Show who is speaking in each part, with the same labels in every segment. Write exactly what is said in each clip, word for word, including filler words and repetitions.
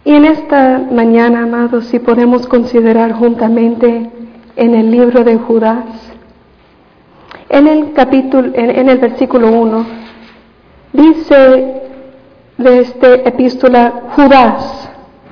Speaker 1: Y en esta mañana, amados, si podemos considerar juntamente en el libro de Judas, en el capítulo, en, en el versículo uno, dice de esta epístola, Judas,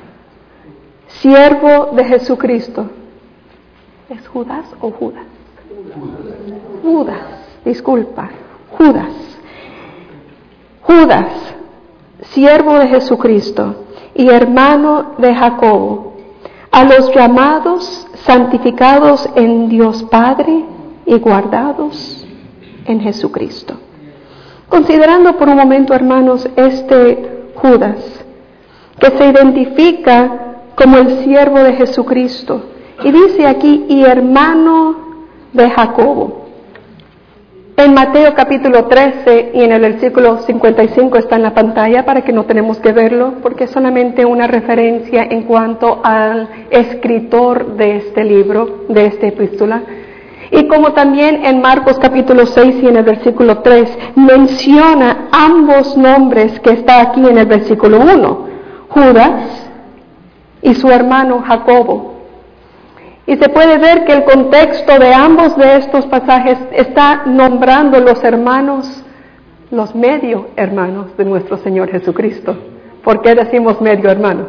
Speaker 1: siervo de Jesucristo. ¿Es Judas o Judas? Judas, Judas disculpa, Judas. Judas, siervo de Jesucristo y hermano de Jacobo, a los llamados, santificados en Dios Padre y guardados en Jesucristo. Considerando por un momento, hermanos, este Judas, que se identifica como el siervo de Jesucristo, y dice aquí, y hermano de Jacobo. En Mateo capítulo trece y en el versículo cincuenta y cinco está en la pantalla para que no tenemos que verlo, porque es solamente una referencia en cuanto al escritor de este libro, de esta epístola. Y como también en Marcos capítulo seis y en el versículo tres menciona ambos nombres que está aquí en el versículo uno, Judas y su hermano Jacobo. Y se puede ver que el contexto de ambos de estos pasajes está nombrando los hermanos, los medio hermanos de nuestro Señor Jesucristo. ¿Por qué decimos medio hermanos?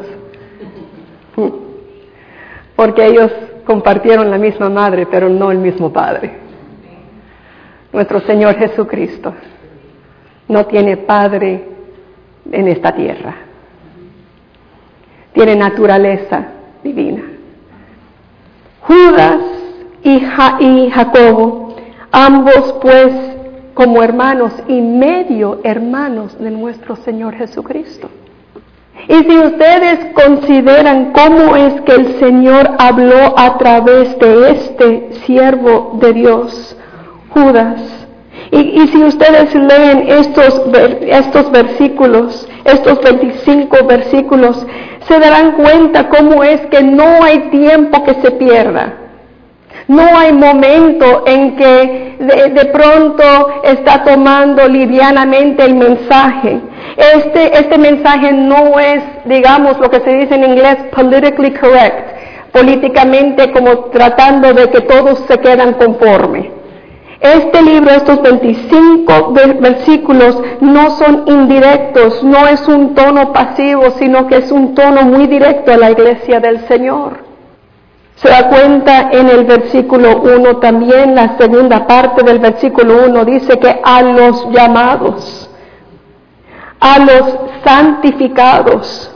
Speaker 1: Porque ellos compartieron la misma madre, pero no el mismo padre. Nuestro Señor Jesucristo no tiene padre en esta tierra. Tiene naturaleza divina. Judas y, ja- y Jacobo, ambos pues como hermanos y medio hermanos de nuestro Señor Jesucristo. Y si ustedes consideran cómo es que el Señor habló a través de este siervo de Dios, Judas, y, y si ustedes leen estos, estos versículos, estos veinticinco versículos, se darán cuenta cómo es que no hay tiempo que se pierda. No hay momento en que de, de pronto está tomando livianamente el mensaje. Este, este mensaje no es, digamos, lo que se dice en inglés, politically correct, políticamente como tratando de que todos se quedan conforme. Este libro, estos veinticinco versículos no son indirectos, no es un tono pasivo, sino que es un tono muy directo a la iglesia del Señor. Se da cuenta en el versículo uno también, la segunda parte del versículo uno dice que a los llamados, a los santificados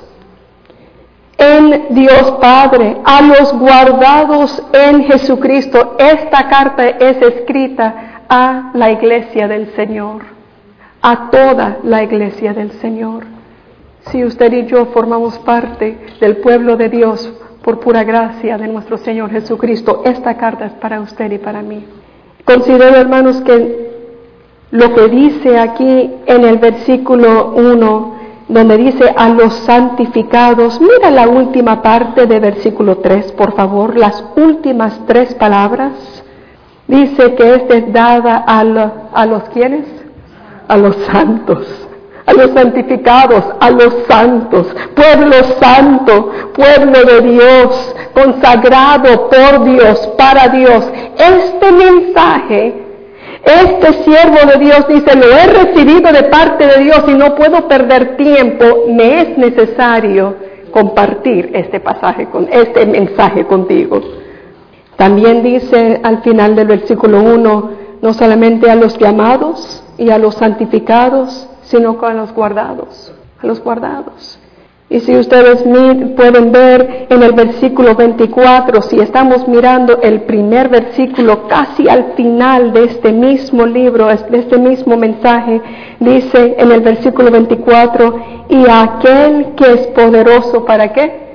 Speaker 1: en Dios Padre, a los guardados en Jesucristo. Esta carta es escrita a la iglesia del Señor, a toda la iglesia del Señor. Si usted y yo formamos parte del pueblo de Dios por pura gracia de nuestro Señor Jesucristo, esta carta es para usted y para mí. Considero, hermanos, que lo que dice aquí en el versículo uno, donde dice a los santificados, mira la última parte de versículo tres, por favor, las últimas tres palabras, dice que es dada a, lo, a los ¿quiénes? A los santos, a los santificados, a los santos, pueblo santo, pueblo de Dios, consagrado por Dios, para Dios. Este mensaje, este siervo de Dios dice, lo he recibido de parte de Dios y no puedo perder tiempo, me es necesario compartir este pasaje, con este mensaje contigo. También dice al final del versículo uno, no solamente a los llamados y a los santificados, sino a los guardados, a los guardados. Y si ustedes pueden ver en el versículo veinticuatro, si estamos mirando el primer versículo casi al final de este mismo libro, de este mismo mensaje, dice en el versículo veinticuatro, y aquel que es poderoso, ¿para qué?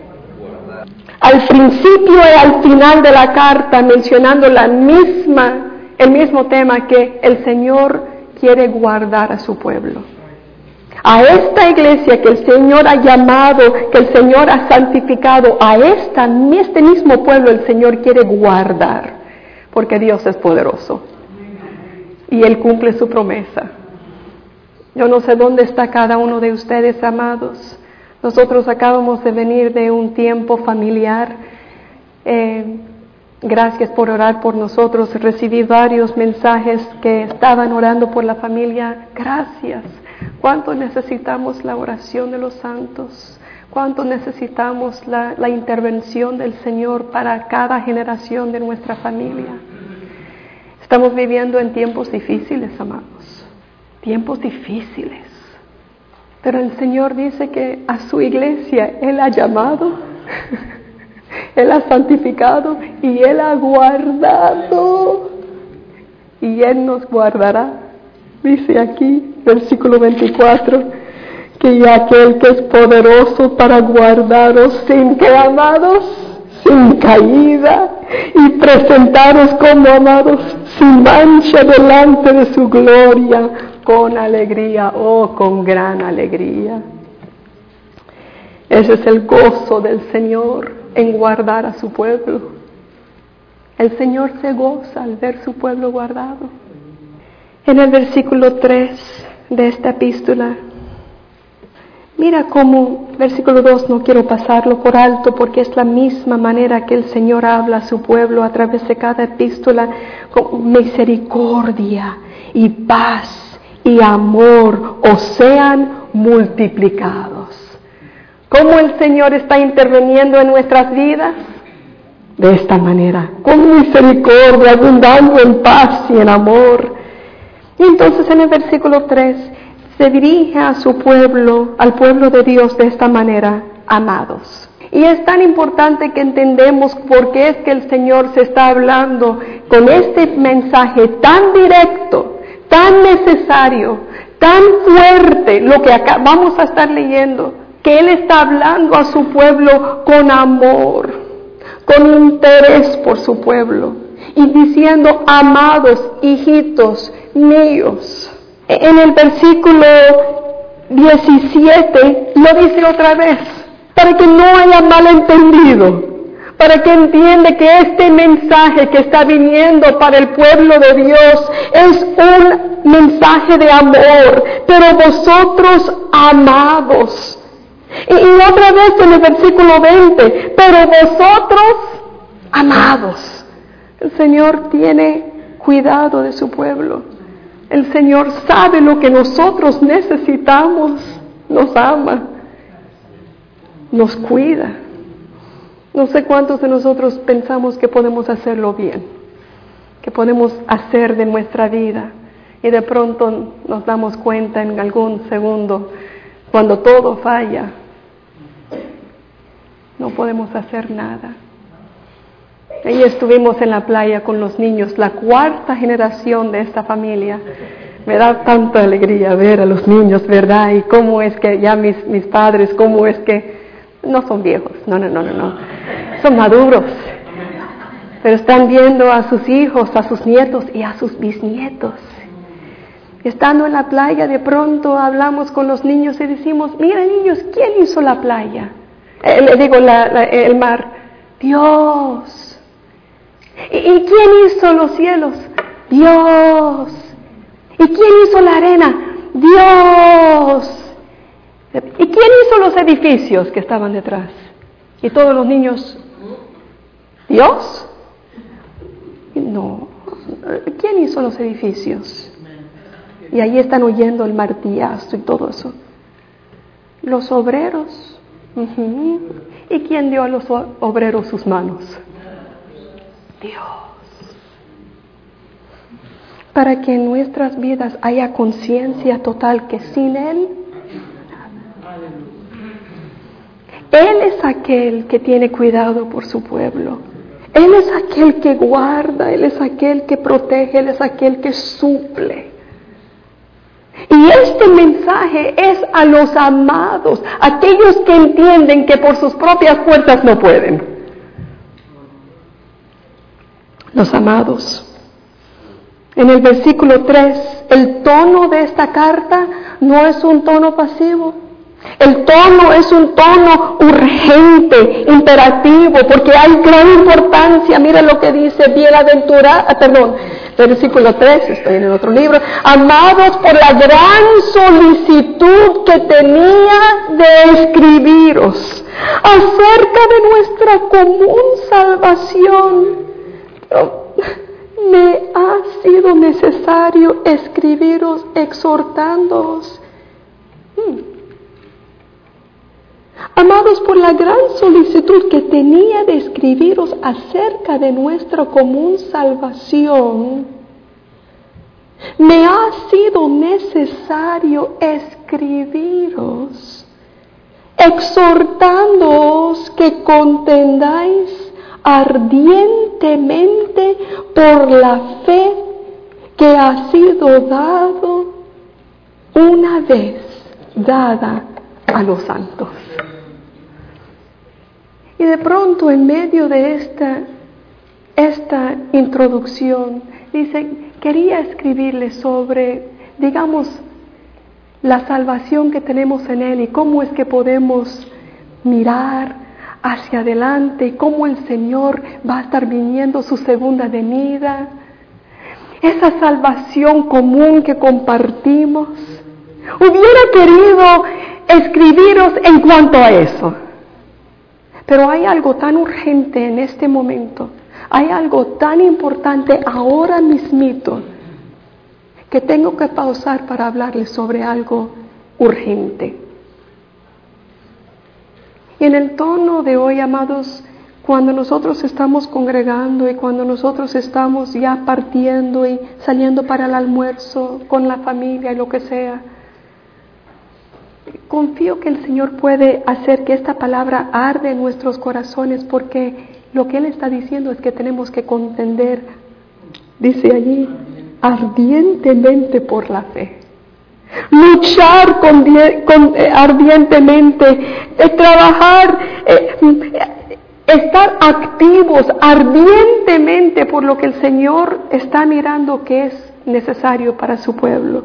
Speaker 1: Al principio y al final de la carta, mencionando la misma, el mismo tema, que el Señor quiere guardar a su pueblo. A esta iglesia que el Señor ha llamado, que el Señor ha santificado, a esta, este mismo pueblo el Señor quiere guardar, porque Dios es poderoso y Él cumple su promesa. Yo no sé dónde está cada uno de ustedes, amados, Nosotros acabamos de venir de un tiempo familiar. Eh, gracias por orar por nosotros. Recibí varios mensajes que estaban orando por la familia. Gracias. Cuánto necesitamos la oración de los santos. Cuánto necesitamos la, la intervención del Señor para cada generación de nuestra familia. Estamos viviendo en tiempos difíciles, amados. Tiempos difíciles. Pero el Señor dice que a su iglesia Él ha llamado, Él ha santificado y Él ha guardado. Y Él nos guardará. Dice aquí, versículo veinticuatro, que ya aquel que es poderoso para guardaros sin que, amados, sin caída, y presentaros como amados sin mancha delante de su gloria, con alegría, oh, con gran alegría. Ese es el gozo del Señor en guardar a su pueblo. El Señor se goza al ver su pueblo guardado. En el versículo tres de esta epístola, mira cómo, versículo dos, no quiero pasarlo por alto porque es la misma manera que el Señor habla a su pueblo a través de cada epístola, con misericordia y paz y amor os sean multiplicados. ¿Cómo el Señor está interviniendo en nuestras vidas? De esta manera, con misericordia, abundando en paz y en amor. Y entonces en el versículo tres se dirige a su pueblo, al pueblo de Dios de esta manera, amados. Y es tan importante que entendemos por qué es que el Señor se está hablando con este mensaje tan directo, tan necesario, tan fuerte, lo que acá vamos a estar leyendo, que Él está hablando a su pueblo con amor, con interés por su pueblo, y diciendo, amados, hijitos míos. En el versículo diecisiete lo dice otra vez, para que no haya malentendido, para que entienda que este mensaje que está viniendo para el pueblo de Dios es un mensaje de amor, pero vosotros amados. Y, y otra vez en el versículo veinte, pero vosotros amados. El Señor tiene cuidado de su pueblo. El Señor sabe lo que nosotros necesitamos, nos ama, nos cuida. No sé cuántos de nosotros pensamos que podemos hacerlo bien, que podemos hacer de nuestra vida, y de pronto nos damos cuenta en algún segundo, cuando todo falla, no podemos hacer nada. Ahí estuvimos en la playa con los niños, la cuarta generación de esta familia. Me da tanta alegría ver a los niños, ¿verdad? Y cómo es que ya mis, mis padres, cómo es que no son viejos, no, no, no, no, no, son maduros, pero están viendo a sus hijos, a sus nietos y a sus bisnietos. Estando en la playa, de pronto hablamos con los niños y decimos, mira niños, ¿quién hizo la playa? Eh, le digo, la, la, el mar, Dios. ¿Y, ¿Y quién hizo los cielos? Dios. ¿Y quién hizo la arena? Dios. ¿Y quién hizo los edificios que estaban detrás? Y todos los niños, ¿Dios? No. ¿Quién hizo los edificios? Y ahí están oyendo el martillazo y todo eso. Los obreros. Uh-huh. ¿Y quién dio a los obreros sus manos? Dios. Para que en nuestras vidas haya conciencia total que sin Él, Él es aquel que tiene cuidado por su pueblo. Él es aquel que guarda, Él es aquel que protege, Él es aquel que suple. Y este mensaje es a los amados, aquellos que entienden que por sus propias fuerzas no pueden. Los amados. En el versículo tres, el tono de esta carta no es un tono pasivo. El tono es un tono urgente, imperativo, porque hay gran importancia. Mira lo que dice, bienaventurado, ah, perdón, versículo tres, estoy en el otro libro. Amados por la gran solicitud que tenía de escribiros acerca de nuestra común salvación. Me ha sido necesario escribiros exhortándoos. Hmm. Amados, por la gran solicitud que tenía de escribiros acerca de nuestra común salvación, me ha sido necesario escribiros, exhortándoos que contendáis ardientemente por la fe que ha sido dado una vez dada a los santos. Y de pronto, en medio de esta, esta introducción, dice, quería escribirle sobre, digamos, la salvación que tenemos en Él y cómo es que podemos mirar hacia adelante, y cómo el Señor va a estar viniendo su segunda venida, esa salvación común que compartimos. Hubiera querido escribiros en cuanto a eso, pero hay algo tan urgente en este momento, hay algo tan importante ahora mismito, que tengo que pausar para hablarles sobre algo urgente. Y en el tono de hoy, amados, cuando nosotros estamos congregando y cuando nosotros estamos ya partiendo y saliendo para el almuerzo con la familia y lo que sea, confío que el Señor puede hacer que esta palabra arde en nuestros corazones, porque lo que Él está diciendo es que tenemos que contender, dice allí, ardientemente por la fe. Luchar con, con, eh, ardientemente, eh, trabajar, eh, estar activos ardientemente por lo que el Señor está mirando que es necesario para su pueblo.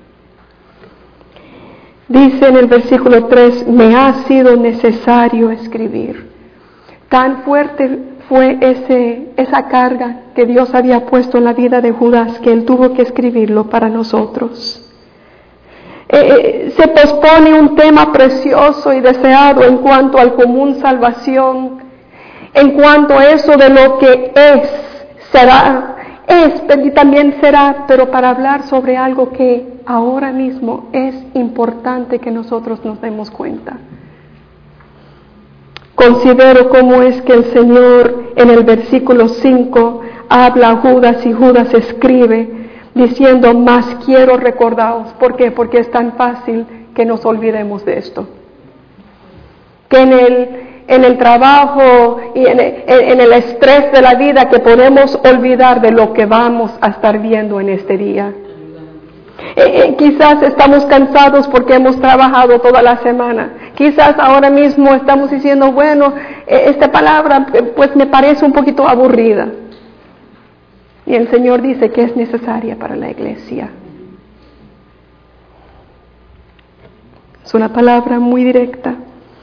Speaker 1: Dice en el versículo tres, me ha sido necesario escribir. Tan fuerte fue ese, esa carga que Dios había puesto en la vida de Judas que él tuvo que escribirlo para nosotros. Eh, se pospone un tema precioso y deseado en cuanto al común salvación, en cuanto a eso de lo que es, será, es y también será, pero para hablar sobre algo que ahora mismo es importante que nosotros nos demos cuenta. Considero cómo es que el Señor en el versículo cinco habla a Judas y Judas escribe diciendo, más quiero recordaros. ¿Por qué? Porque es tan fácil que nos olvidemos de esto. Que en el, en el trabajo y en el, en el estrés de la vida que podemos olvidar de lo que vamos a estar viendo en este día. Eh, eh, quizás estamos cansados porque hemos trabajado toda la semana. Quizás ahora mismo estamos diciendo, bueno, eh, esta palabra eh, pues me parece un poquito aburrida. Y el Señor dice que es necesaria para la iglesia. Es una palabra muy directa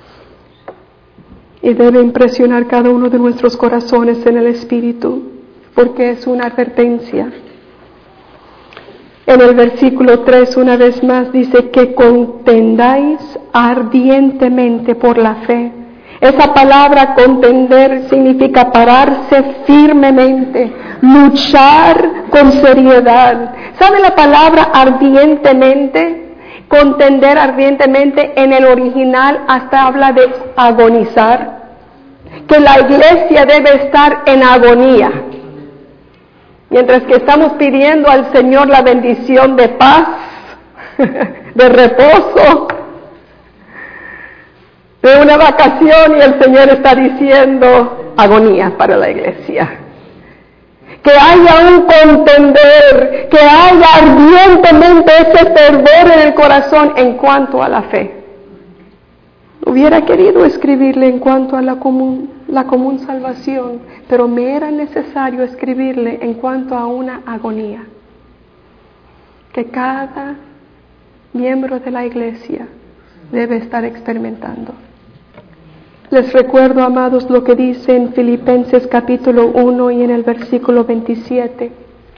Speaker 1: y debe impresionar cada uno de nuestros corazones en el espíritu, porque es una advertencia. En el versículo tres, una vez más, dice que contendáis ardientemente por la fe. Esa palabra contender significa pararse firmemente, luchar con seriedad. ¿Sabe la palabra ardientemente? Contender ardientemente en el original hasta habla de agonizar. Que la iglesia debe estar en agonía. Mientras que estamos pidiendo al Señor la bendición de paz, de reposo, de una vacación, y el Señor está diciendo agonía para la iglesia. Que haya un contender, que haya ardientemente ese fervor en el corazón en cuanto a la fe. Hubiera querido escribirle en cuanto a la común, la común salvación, pero me era necesario escribirle en cuanto a una agonía. Que cada miembro de la iglesia debe estar experimentando. Les recuerdo, amados, lo que dice en Filipenses capítulo uno y en el versículo veintisiete.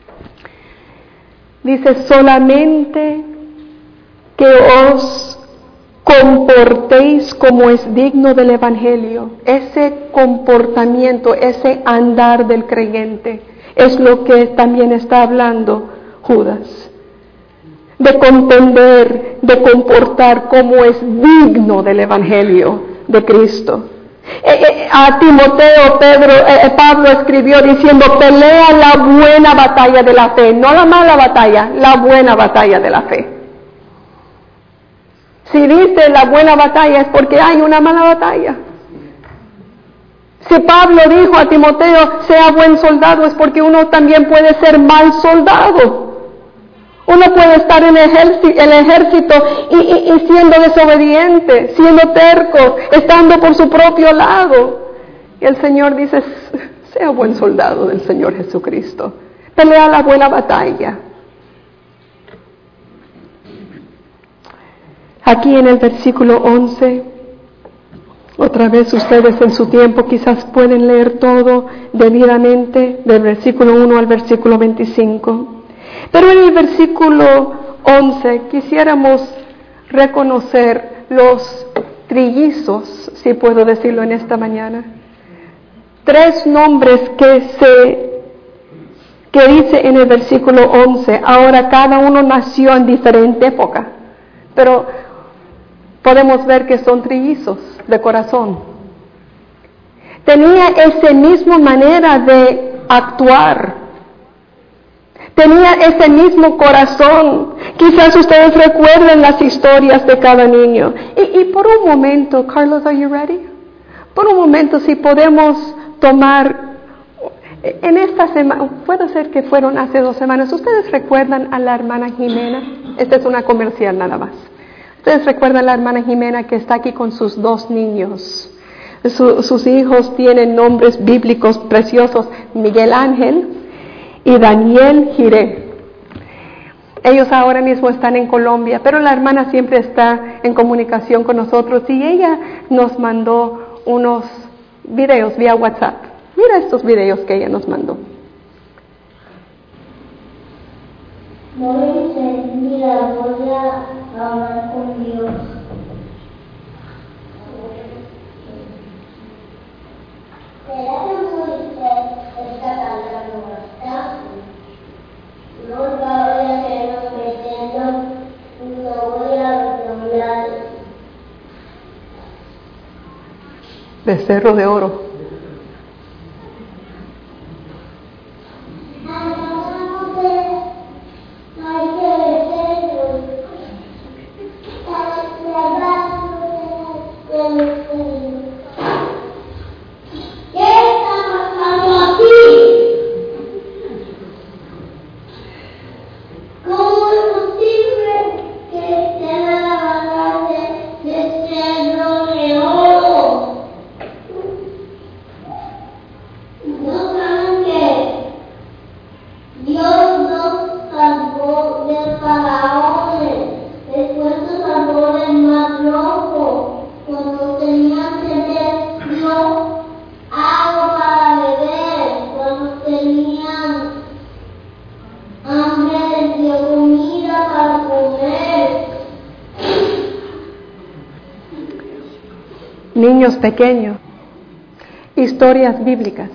Speaker 1: Dice, solamente que os comportéis como es digno del Evangelio. Ese comportamiento, ese andar del creyente, es lo que también está hablando Judas. De comprender, de comportar como es digno del Evangelio de Cristo. Eh, eh, a Timoteo, Pedro, eh, Pablo escribió diciendo, pelea la buena batalla de la fe, no la mala batalla, la buena batalla de la fe. Si dice la buena batalla es porque hay una mala batalla. Si Pablo dijo a Timoteo, sea buen soldado, es porque uno también puede ser mal soldado. Uno puede estar en el ejército, el ejército y, y, y siendo desobediente, siendo terco, estando por su propio lado. Y el Señor dice, sea buen soldado del Señor Jesucristo. Pelea la buena batalla. Aquí en el versículo once, otra vez ustedes en su tiempo quizás pueden leer todo debidamente, del versículo uno al versículo veinticinco. Pero en el versículo once quisiéramos reconocer los trillizos, si puedo decirlo en esta mañana. Tres nombres que se que dice en el versículo once. Ahora cada uno nació en diferente época, pero podemos ver que son trillizos de corazón. Tenía esa misma manera de actuar. Tenía ese mismo corazón. Quizás ustedes recuerden las historias de cada niño. Y, y por un momento, Carlos, are you ready? Por un momento, si podemos tomar, en esta semana, puede ser que fueron hace dos semanas, ¿ustedes recuerdan a la hermana Jimena? Esta es una comercial nada más. ¿Ustedes recuerdan a la hermana Jimena que está aquí con sus dos niños? Su, sus hijos tienen nombres bíblicos preciosos, Miguel Ángel y Daniel Jiré. Ellos ahora mismo están en Colombia, pero la hermana siempre está en comunicación con nosotros y ella nos mandó unos videos vía WhatsApp. Mira estos videos que ella nos mandó.
Speaker 2: No me dice, mira, voy a hablar con Dios. ¿Será que Moisés está cantando bastante? No voy a hacerlo metiendo, no voy a hablar.
Speaker 1: Becerro de oro. Niños pequeños, historias bíblicas,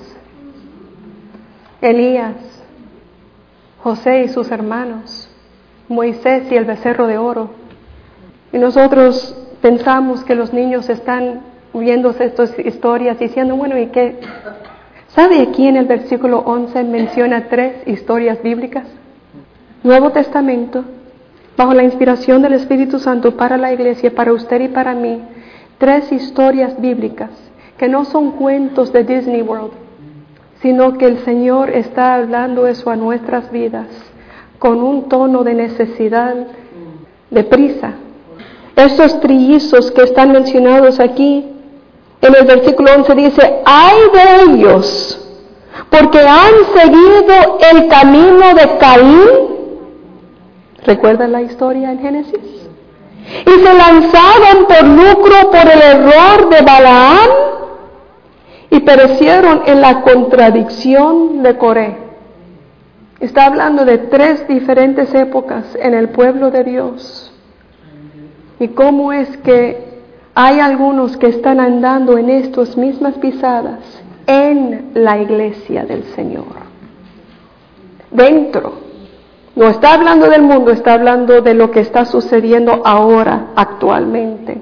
Speaker 1: Elías, José y sus hermanos, Moisés y el becerro de oro. Y nosotros pensamos que los niños están viendo estas historias diciendo, bueno, ¿y qué? ¿Sabe aquí en el versículo once menciona tres historias bíblicas? Nuevo Testamento, bajo la inspiración del Espíritu Santo para la iglesia, para usted y para mí, tres historias bíblicas que no son cuentos de Disney World, sino que el Señor está hablando eso a nuestras vidas con un tono de necesidad, de prisa. Esos trillizos que están mencionados aquí, en el versículo once dice, ¡ay de ellos! Porque han seguido el camino de Caín. ¿Recuerdan la historia en Génesis? y se lanzaban por lucro por el error de Balaam y perecieron en la contradicción de Coré. Está hablando de tres diferentes épocas en el pueblo de Dios. Y cómo es que hay algunos que están andando en estas mismas pisadas en la iglesia del Señor. Dentro. No está hablando del mundo, está hablando de lo que está sucediendo ahora, actualmente.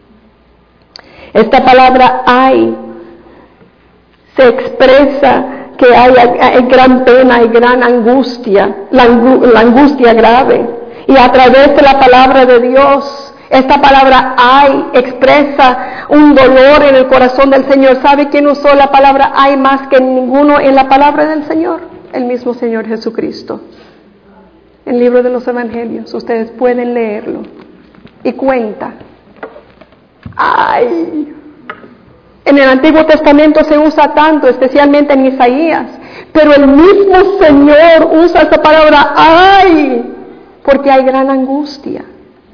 Speaker 1: Esta palabra hay se expresa que hay, hay gran pena y gran angustia, la, la angustia grave. Y a través de la palabra de Dios, esta palabra hay expresa un dolor en el corazón del Señor. ¿Sabe quién usó la palabra hay más que ninguno en la palabra del Señor? El mismo Señor Jesucristo. El libro de los Evangelios, ustedes pueden leerlo. Y cuenta. ¡Ay! En el Antiguo Testamento se usa tanto, especialmente en Isaías. Pero el mismo Señor usa esa palabra ¡ay! Porque hay gran angustia.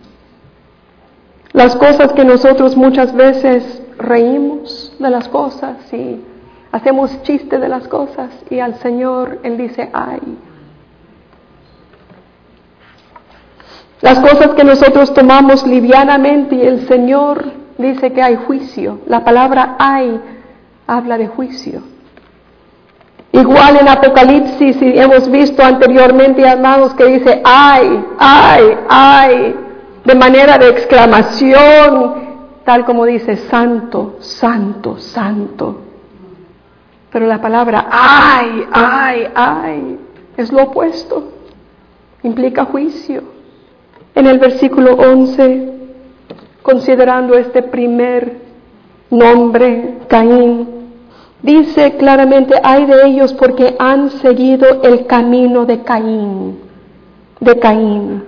Speaker 1: Las cosas que nosotros muchas veces reímos de las cosas y hacemos chiste de las cosas. Y al Señor Él dice ¡ay! Las cosas que nosotros tomamos livianamente y el Señor dice que hay juicio. La palabra hay habla de juicio. Igual en Apocalipsis, y hemos visto anteriormente, amados, que dice ay, ay, ay, de manera de exclamación, tal como dice santo, santo, santo. Pero la palabra ay, ay, ay es lo opuesto. Implica juicio. En el versículo once, considerando este primer nombre, Caín, dice claramente, ay de ellos porque han seguido el camino de Caín, de Caín.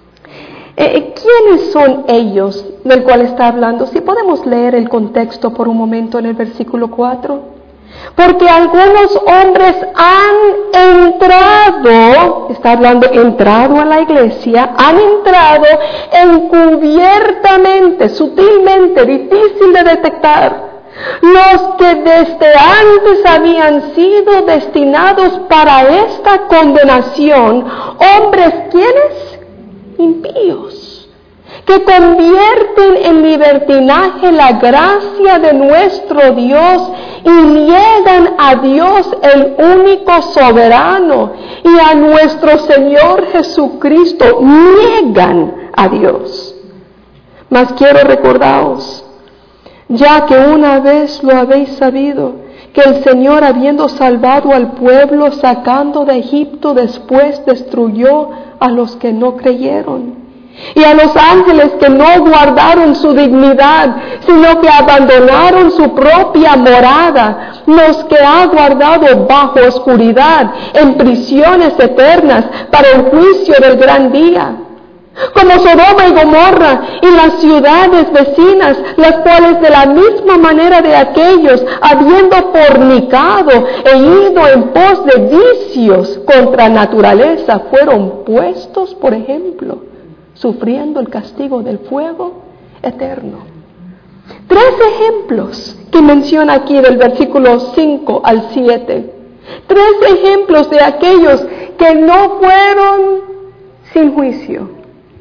Speaker 1: Eh, ¿Quiénes son ellos del cual está hablando? Si podemos leer el contexto por un momento en el versículo cuatro. Porque algunos hombres han entrado, está hablando entrado a la iglesia, han entrado encubiertamente, sutilmente, difícil de detectar, los que desde antes habían sido destinados para esta condenación, hombres, ¿quiénes? Impíos, que convierten en libertinaje la gracia de nuestro Dios y niegan a Dios el único soberano y a nuestro Señor Jesucristo, niegan a Dios. Mas quiero recordaros, ya que una vez lo habéis sabido, que el Señor, habiendo salvado al pueblo sacando de Egipto, después destruyó a los que no creyeron. Y a los ángeles que no guardaron su dignidad, sino que abandonaron su propia morada, los que ha guardado bajo oscuridad, en prisiones eternas, para el juicio del gran día. Como Sodoma y Gomorra y las ciudades vecinas, las cuales de la misma manera de aquellos, habiendo fornicado e ido en pos de vicios contra naturaleza, fueron puestos, por ejemplo, sufriendo el castigo del fuego eterno. Tres ejemplos que menciona aquí del versículo cinco al siete. Tres ejemplos de aquellos que no fueron sin juicio.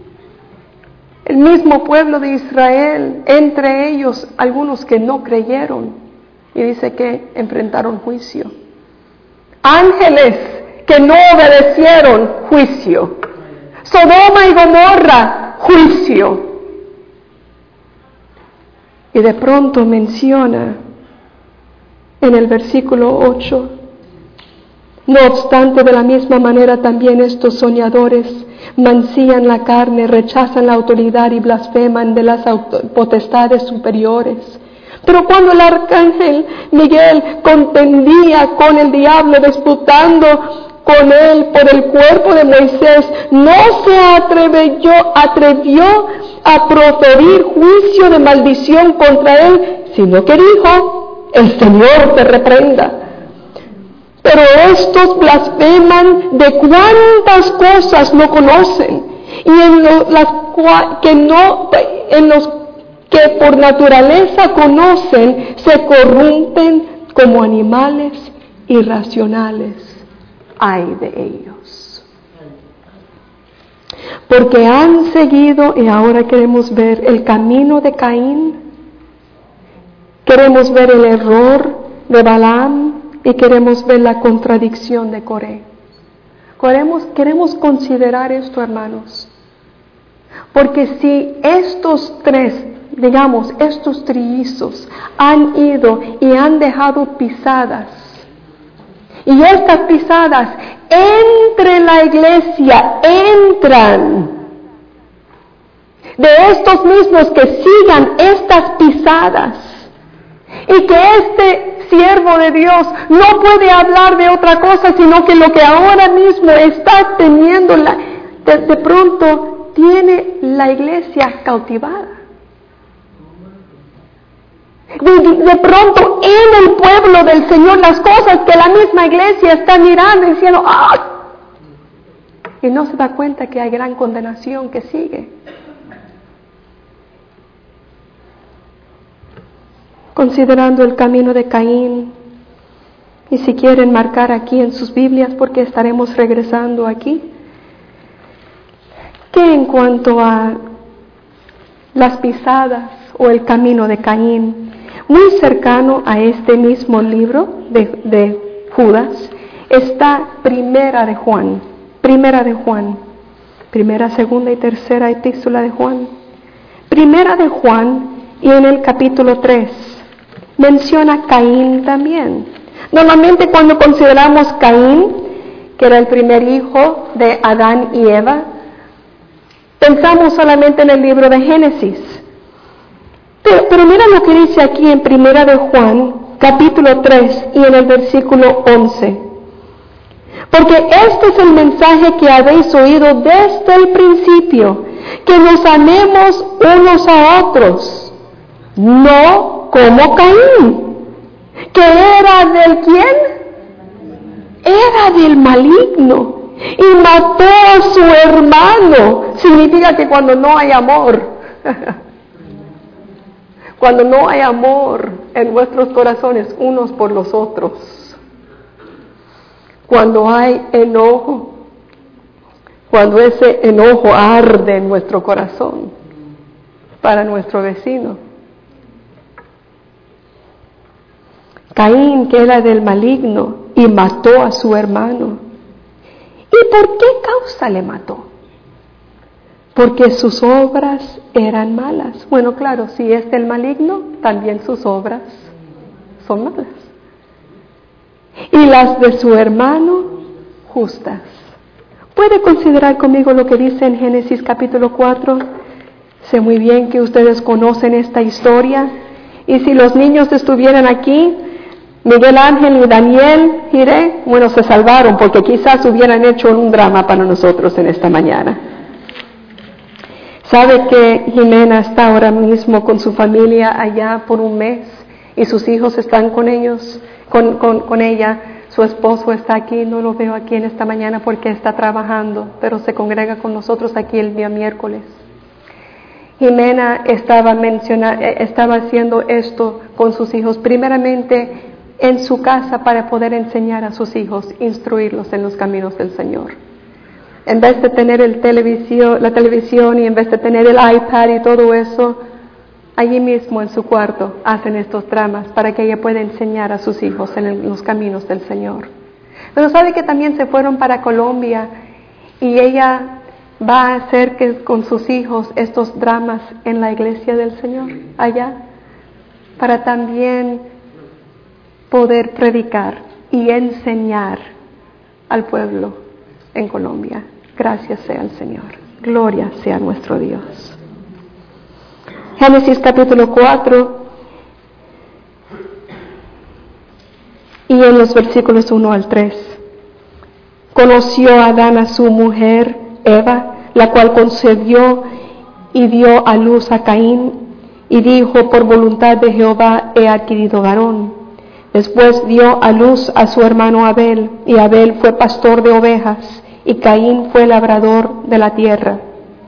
Speaker 1: El mismo pueblo de Israel, entre ellos algunos que no creyeron, y dice que enfrentaron juicio. Ángeles que no obedecieron, juicio. Sodoma y Gomorra, juicio. Y de pronto menciona en el versículo ocho, no obstante, de la misma manera también estos soñadores mancillan la carne, rechazan la autoridad y blasfeman de las potestades superiores. Pero cuando el arcángel Miguel contendía con el diablo, disputando con él por el cuerpo de Moisés, no se atrevió, atrevió a proferir juicio de maldición contra él, sino que dijo, el Señor te reprenda. Pero estos blasfeman de cuántas cosas no conocen, y en lo, las que no, en los que por naturaleza conocen, se corrompen como animales irracionales. Ay de ellos. Porque han seguido, y ahora queremos ver el camino de Caín, queremos ver el error de Balaam y queremos ver la contradicción de Coré. Queremos, queremos considerar esto, hermanos, porque si estos tres, digamos, estos trillizos han ido y han dejado pisadas, y estas pisadas entre la iglesia entran, de estos mismos que sigan estas pisadas, y que este siervo de Dios no puede hablar de otra cosa, sino que lo que ahora mismo está teniendo, la, de, de pronto tiene la iglesia cautivada. De, de pronto en el pueblo del Señor las cosas que la misma iglesia está mirando y diciendo, ¡ah! Y no se da cuenta que hay gran condenación que sigue. Considerando el camino de Caín, y si quieren marcar aquí en sus Biblias, porque estaremos regresando aquí, que en cuanto a las pisadas o el camino de Caín, muy cercano a este mismo libro de, de Judas, está Primera de Juan, Primera de Juan, Primera, Segunda y Tercera Epístola de Juan, Primera de Juan, y en el capítulo tres, menciona Caín también. Normalmente cuando consideramos Caín, que era el primer hijo de Adán y Eva, pensamos solamente en el libro de Génesis. Pero, pero mira lo que dice aquí en Primera de Juan, capítulo tres y en el versículo once. Porque este es el mensaje que habéis oído desde el principio, que nos amemos unos a otros, no como Caín, que era del ¿quién? Era del maligno y mató a su hermano. Significa que cuando no hay amor, cuando no hay amor en nuestros corazones unos por los otros, cuando hay enojo, cuando ese enojo arde en nuestro corazón para nuestro vecino. Caín, que era del maligno, y mató a su hermano. ¿Y por qué causa le mató? Porque sus obras eran malas. Bueno, claro, si es del maligno, también sus obras son malas. Y las de su hermano, justas. ¿Puede considerar conmigo lo que dice en Génesis capítulo cuatro? Sé muy bien que ustedes conocen esta historia. Y si los niños estuvieran aquí, Miguel Ángel y Daniel, iré, bueno, se salvaron porque quizás hubieran hecho un drama para nosotros en esta mañana. ¿Sabe que Jimena está ahora mismo con su familia allá por un mes y sus hijos están con ellos, con, con, con ella? Su esposo está aquí, no lo veo aquí en esta mañana porque está trabajando, pero se congrega con nosotros aquí el día miércoles. Jimena estaba, menciona, estaba haciendo esto con sus hijos, primeramente en su casa para poder enseñar a sus hijos, instruirlos en los caminos del Señor. En vez de tener el televisión, la televisión y en vez de tener el iPad y todo eso, allí mismo en su cuarto hacen estos dramas para que ella pueda enseñar a sus hijos en el, los caminos del Señor. Pero sabe que también se fueron para Colombia y ella va a hacer que con sus hijos estos dramas en la iglesia del Señor allá, para también poder predicar y enseñar al pueblo en Colombia. Gracias sea al Señor. Gloria sea nuestro Dios. Génesis capítulo cuatro y en los versículos uno al tres. Conoció Adán a su mujer Eva, la cual concebió y dio a luz a Caín, y dijo: por voluntad de Jehová he adquirido varón. Después dio a luz a su hermano Abel, y Abel fue pastor de ovejas, y Caín fue labrador de la tierra.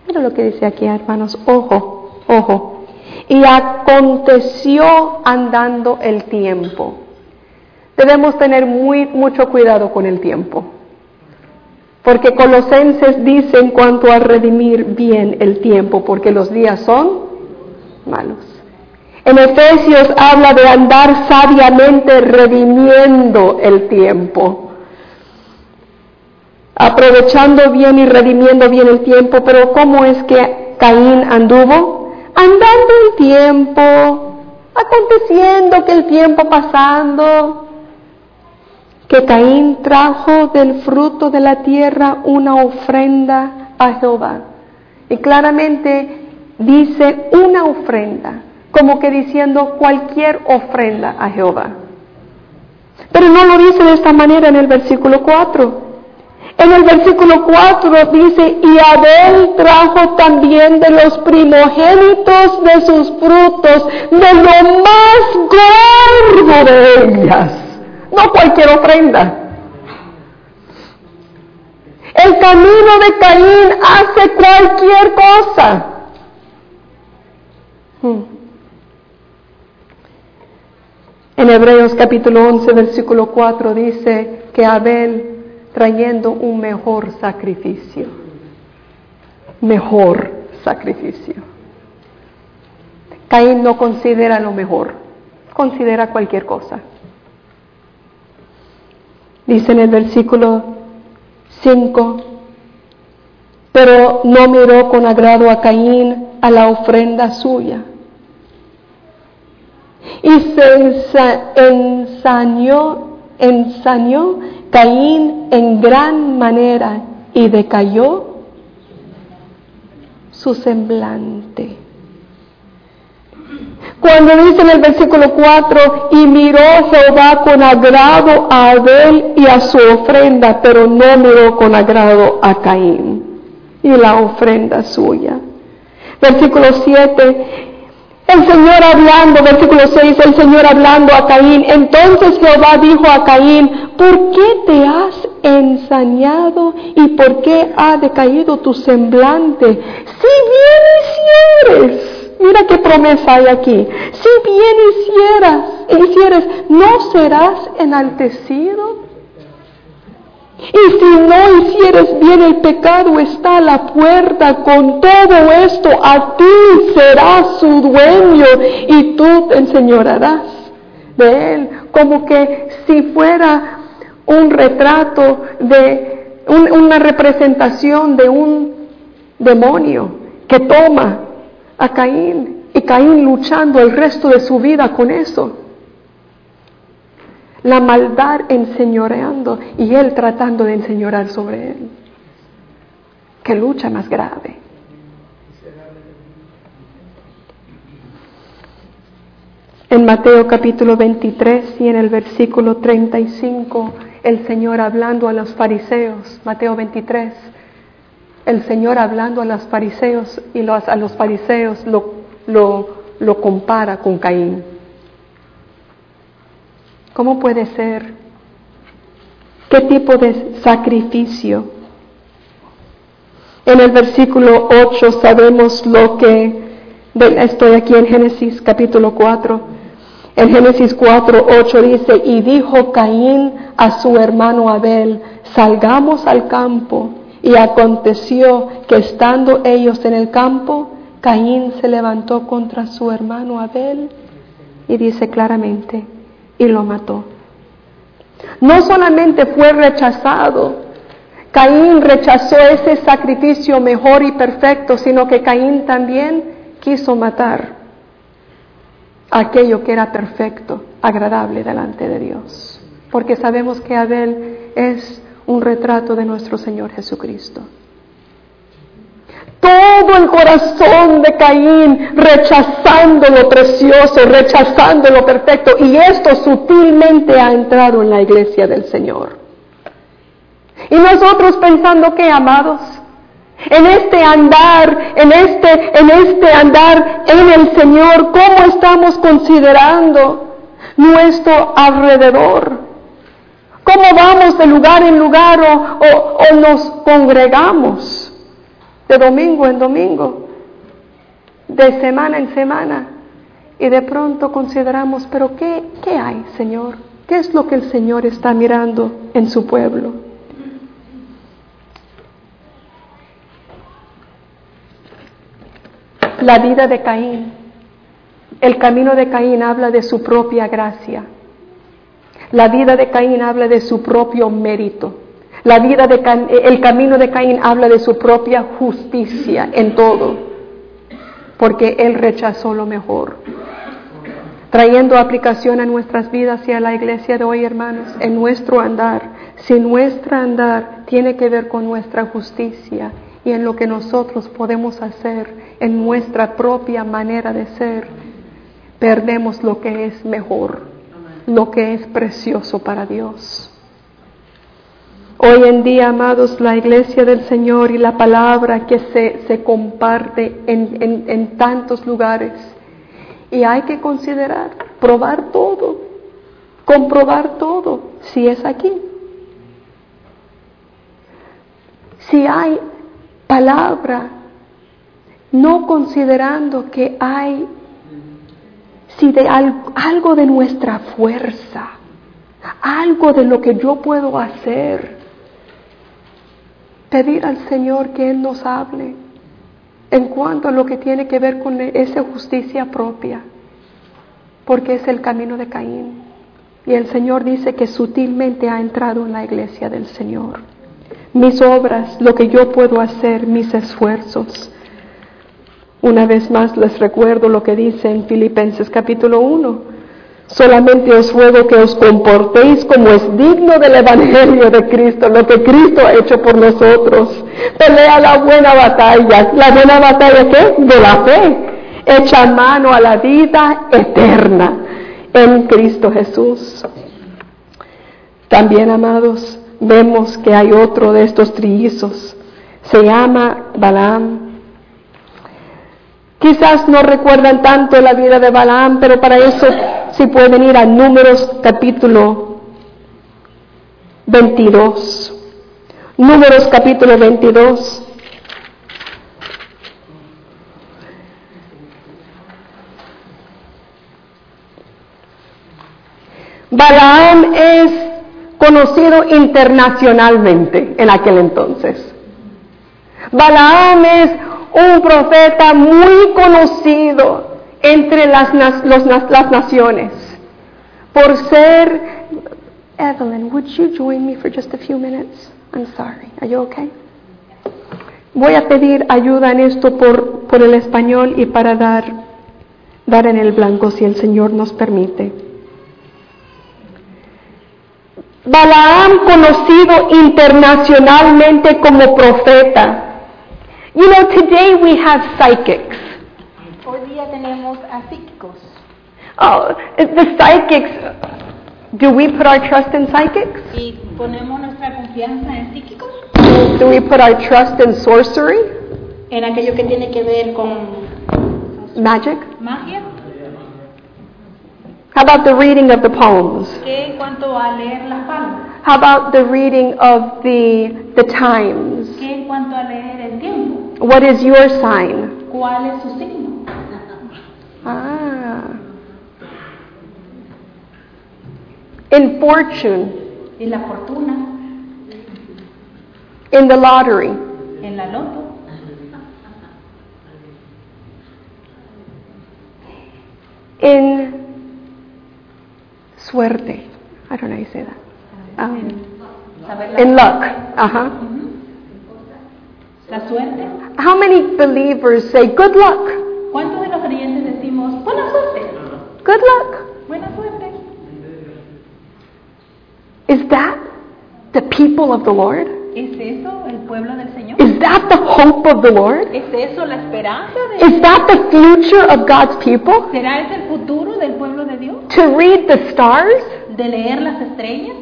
Speaker 1: Mira lo que dice aquí, hermanos, ojo, ojo. Y aconteció andando el tiempo. Debemos tener muy, mucho cuidado con el tiempo. Porque Colosenses dice en cuanto a redimir bien el tiempo, porque los días son malos. En Efesios habla de andar sabiamente redimiendo el tiempo. Aprovechando bien y redimiendo bien el tiempo, pero ¿cómo es que Caín anduvo? Andando el tiempo, aconteciendo que el tiempo pasando, que Caín trajo del fruto de la tierra una ofrenda a Jehová. Y claramente dice una ofrenda, como que diciendo cualquier ofrenda a Jehová. Pero no lo dice de esta manera en el versículo cuatro. En el versículo cuatro dice, y Abel trajo también de los primogénitos de sus frutos, de lo más gordo de ellas. No cualquier ofrenda. El camino de Caín hace cualquier cosa. Hmm. En Hebreos capítulo once, versículo cuatro dice que Abel trayendo un mejor sacrificio. Mejor sacrificio. Caín no considera lo mejor, considera cualquier cosa. Dice en el versículo cinco, pero no miró con agrado a Caín a la ofrenda suya. Y se ensañó, ensañó Caín en gran manera y decayó su semblante. Cuando dice en el versículo cuatro, y miró Jehová con agrado a Abel y a su ofrenda, pero no miró con agrado a Caín y la ofrenda suya. Versículo siete, el Señor hablando, versículo seis, el Señor hablando a Caín, entonces Jehová dijo a Caín, ¿por qué te has ensañado y por qué ha decaído tu semblante? Si bien hicieres, mira qué promesa hay aquí, si bien hicieras, hicieres, ¿no serás enaltecido? Y si no hicieres bien, el pecado está a la puerta, con todo esto a ti serás su dueño y tú te enseñorearás de él, como que si fuera un retrato de un, una representación de un demonio que toma a Caín y Caín luchando el resto de su vida con eso. La maldad enseñoreando y él tratando de enseñorear sobre él. Qué lucha más grave. En Mateo capítulo veintitrés y en el versículo treinta y cinco, el Señor hablando a los fariseos, Mateo veintitrés, el Señor hablando a los fariseos y los, a los fariseos lo, lo, lo compara con Caín. ¿Cómo puede ser? ¿Qué tipo de sacrificio? En el versículo ocho sabemos lo que, estoy aquí en Génesis capítulo cuatro, en Génesis cuatro, ocho dice, y dijo Caín a su hermano Abel, salgamos al campo, y aconteció que estando ellos en el campo, Caín se levantó contra su hermano Abel, y dice claramente, y lo mató. No solamente fue rechazado, Caín rechazó ese sacrificio mejor y perfecto, sino que Caín también quiso matar aquello que era perfecto, agradable delante de Dios. Porque sabemos que Abel es un retrato de nuestro Señor Jesucristo. Todo el corazón de Caín rechazando lo precioso, rechazando lo perfecto, y esto sutilmente ha entrado en la iglesia del Señor. Y nosotros pensando que, amados, en este andar, en este, en este andar en el Señor, ¿cómo estamos considerando nuestro alrededor? ¿Cómo vamos de lugar en lugar o, o, o nos congregamos? de domingo en domingo, de semana en semana, y de pronto consideramos, pero ¿qué, qué hay, Señor? ¿Qué es lo que el Señor está mirando en su pueblo? La vida de Caín, el camino de Caín habla de su propia gracia. La vida de Caín habla de su propio mérito. La vida de Caín, el camino de Caín habla de su propia justicia en todo, porque él rechazó lo mejor. Trayendo aplicación a nuestras vidas y a la iglesia de hoy, hermanos, en nuestro andar, si nuestro andar tiene que ver con nuestra justicia y en lo que nosotros podemos hacer en nuestra propia manera de ser, perdemos lo que es mejor, lo que es precioso para Dios. Hoy en día, amados, la iglesia del Señor y la palabra que se, se comparte en, en, en tantos lugares, y hay que considerar, probar todo, comprobar todo, si es aquí. Si hay palabra, no considerando que hay, si de algo, algo de nuestra fuerza, algo de lo que yo puedo hacer, pedir al Señor que Él nos hable en cuanto a lo que tiene que ver con esa justicia propia, porque es el camino de Caín. Y el Señor dice que sutilmente ha entrado en la iglesia del Señor. Mis obras, lo que yo puedo hacer, mis esfuerzos. Una vez más les recuerdo lo que dice en Filipenses capítulo uno. Solamente os ruego que os comportéis como es digno del Evangelio de Cristo, lo que Cristo ha hecho por nosotros. Pelea la buena batalla. ¿La buena batalla qué? De la fe. Echa mano a la vida eterna en Cristo Jesús. También, amados, vemos que hay otro de estos trillizos. Se llama Balaam. Quizás no recuerdan tanto la vida de Balaam, pero para eso sí pueden ir a Números capítulo veintidós. Números capítulo veintidós. Balaam es conocido internacionalmente en aquel entonces. Balaam es un profeta muy conocido entre las, los, las naciones por ser... Evelyn, would you join me for just a few minutes? I'm sorry. Are you okay? Voy a pedir ayuda en esto por, por el español y para dar, dar en el blanco si el Señor nos permite. Balaam, conocido internacionalmente como profeta. You know, today we have psychics.
Speaker 3: Hoy día tenemos a psíquicos.
Speaker 1: Oh, the psychics, do we put our trust in psychics?
Speaker 3: ¿Y ponemos nuestra confianza en psíquicos?
Speaker 1: Do we put our trust in sorcery?
Speaker 3: En aquello que tiene que ver con
Speaker 1: Magic?
Speaker 3: magia.
Speaker 1: How about the reading of the poems?
Speaker 3: ¿Qué en cuanto a leer las palmas?
Speaker 1: How about the reading of the, the times?
Speaker 3: ¿Qué en cuanto a leer el tiempo?
Speaker 1: What is your sign?
Speaker 3: ¿Cuál es su signo?
Speaker 1: Ah. In fortune,
Speaker 3: En la fortuna,
Speaker 1: in the lottery,
Speaker 3: en la loto,
Speaker 1: in suerte. I don't know how you say that. Um,
Speaker 3: saber la
Speaker 1: in luck. Uh-huh.
Speaker 3: Ujú. La suerte.
Speaker 1: How many believers say good luck?
Speaker 3: ¿Cuántos de los creyentes decimos buena suerte?
Speaker 1: Good luck.
Speaker 3: Buena suerte.
Speaker 1: Is that the people of the Lord?
Speaker 3: ¿Es eso el pueblo del Señor?
Speaker 1: Is that the hope of the Lord?
Speaker 3: ¿Es eso la esperanza de
Speaker 1: Is that the future of God's people?
Speaker 3: ¿Será ese el futuro del pueblo de Dios?
Speaker 1: To read the stars?
Speaker 3: ¿De leer las estrellas?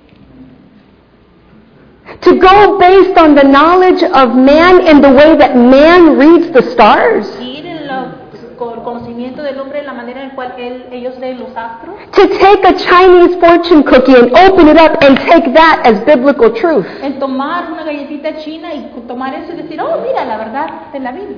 Speaker 1: To go based on the knowledge of man in the way that man reads the stars?
Speaker 3: ¿Ir en lo, con el conocimiento conocimiento del hombre, la manera en la cual él, ellos leen los astros.
Speaker 1: To take a Chinese fortune cookie and open it up and take that as biblical truth.
Speaker 3: En tomar una galletita china y tomar eso y decir, oh, mira, la verdad de la Biblia.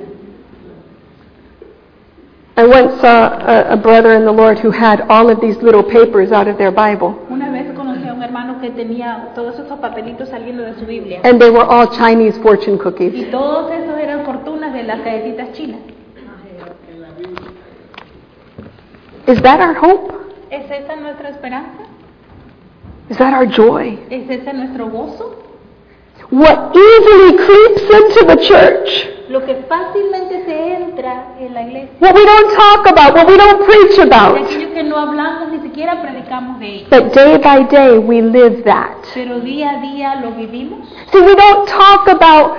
Speaker 1: I once saw a, a brother in the Lord who had all of these little papers out of their Bible.
Speaker 3: Una vez conocí a un hermano que tenía todos esos papelitos saliendo de su Biblia.
Speaker 1: And they were all Chinese fortune
Speaker 3: Y
Speaker 1: cookies.
Speaker 3: todos esos eran fortunas de las galletitas chinas.
Speaker 1: Is that our hope?
Speaker 3: ¿Es esa nuestra esperanza?
Speaker 1: Is that our joy?
Speaker 3: ¿Es ese nuestro gozo?
Speaker 1: What easily creeps into the church,
Speaker 3: Lo que fácilmente se entra en la iglesia.
Speaker 1: what we don't talk about, what we don't preach
Speaker 3: De
Speaker 1: about,
Speaker 3: aquello que no hablamos, ni siquiera predicamos de ello.
Speaker 1: but day by day we live that.
Speaker 3: Pero día a día lo vivimos.
Speaker 1: See, we don't talk about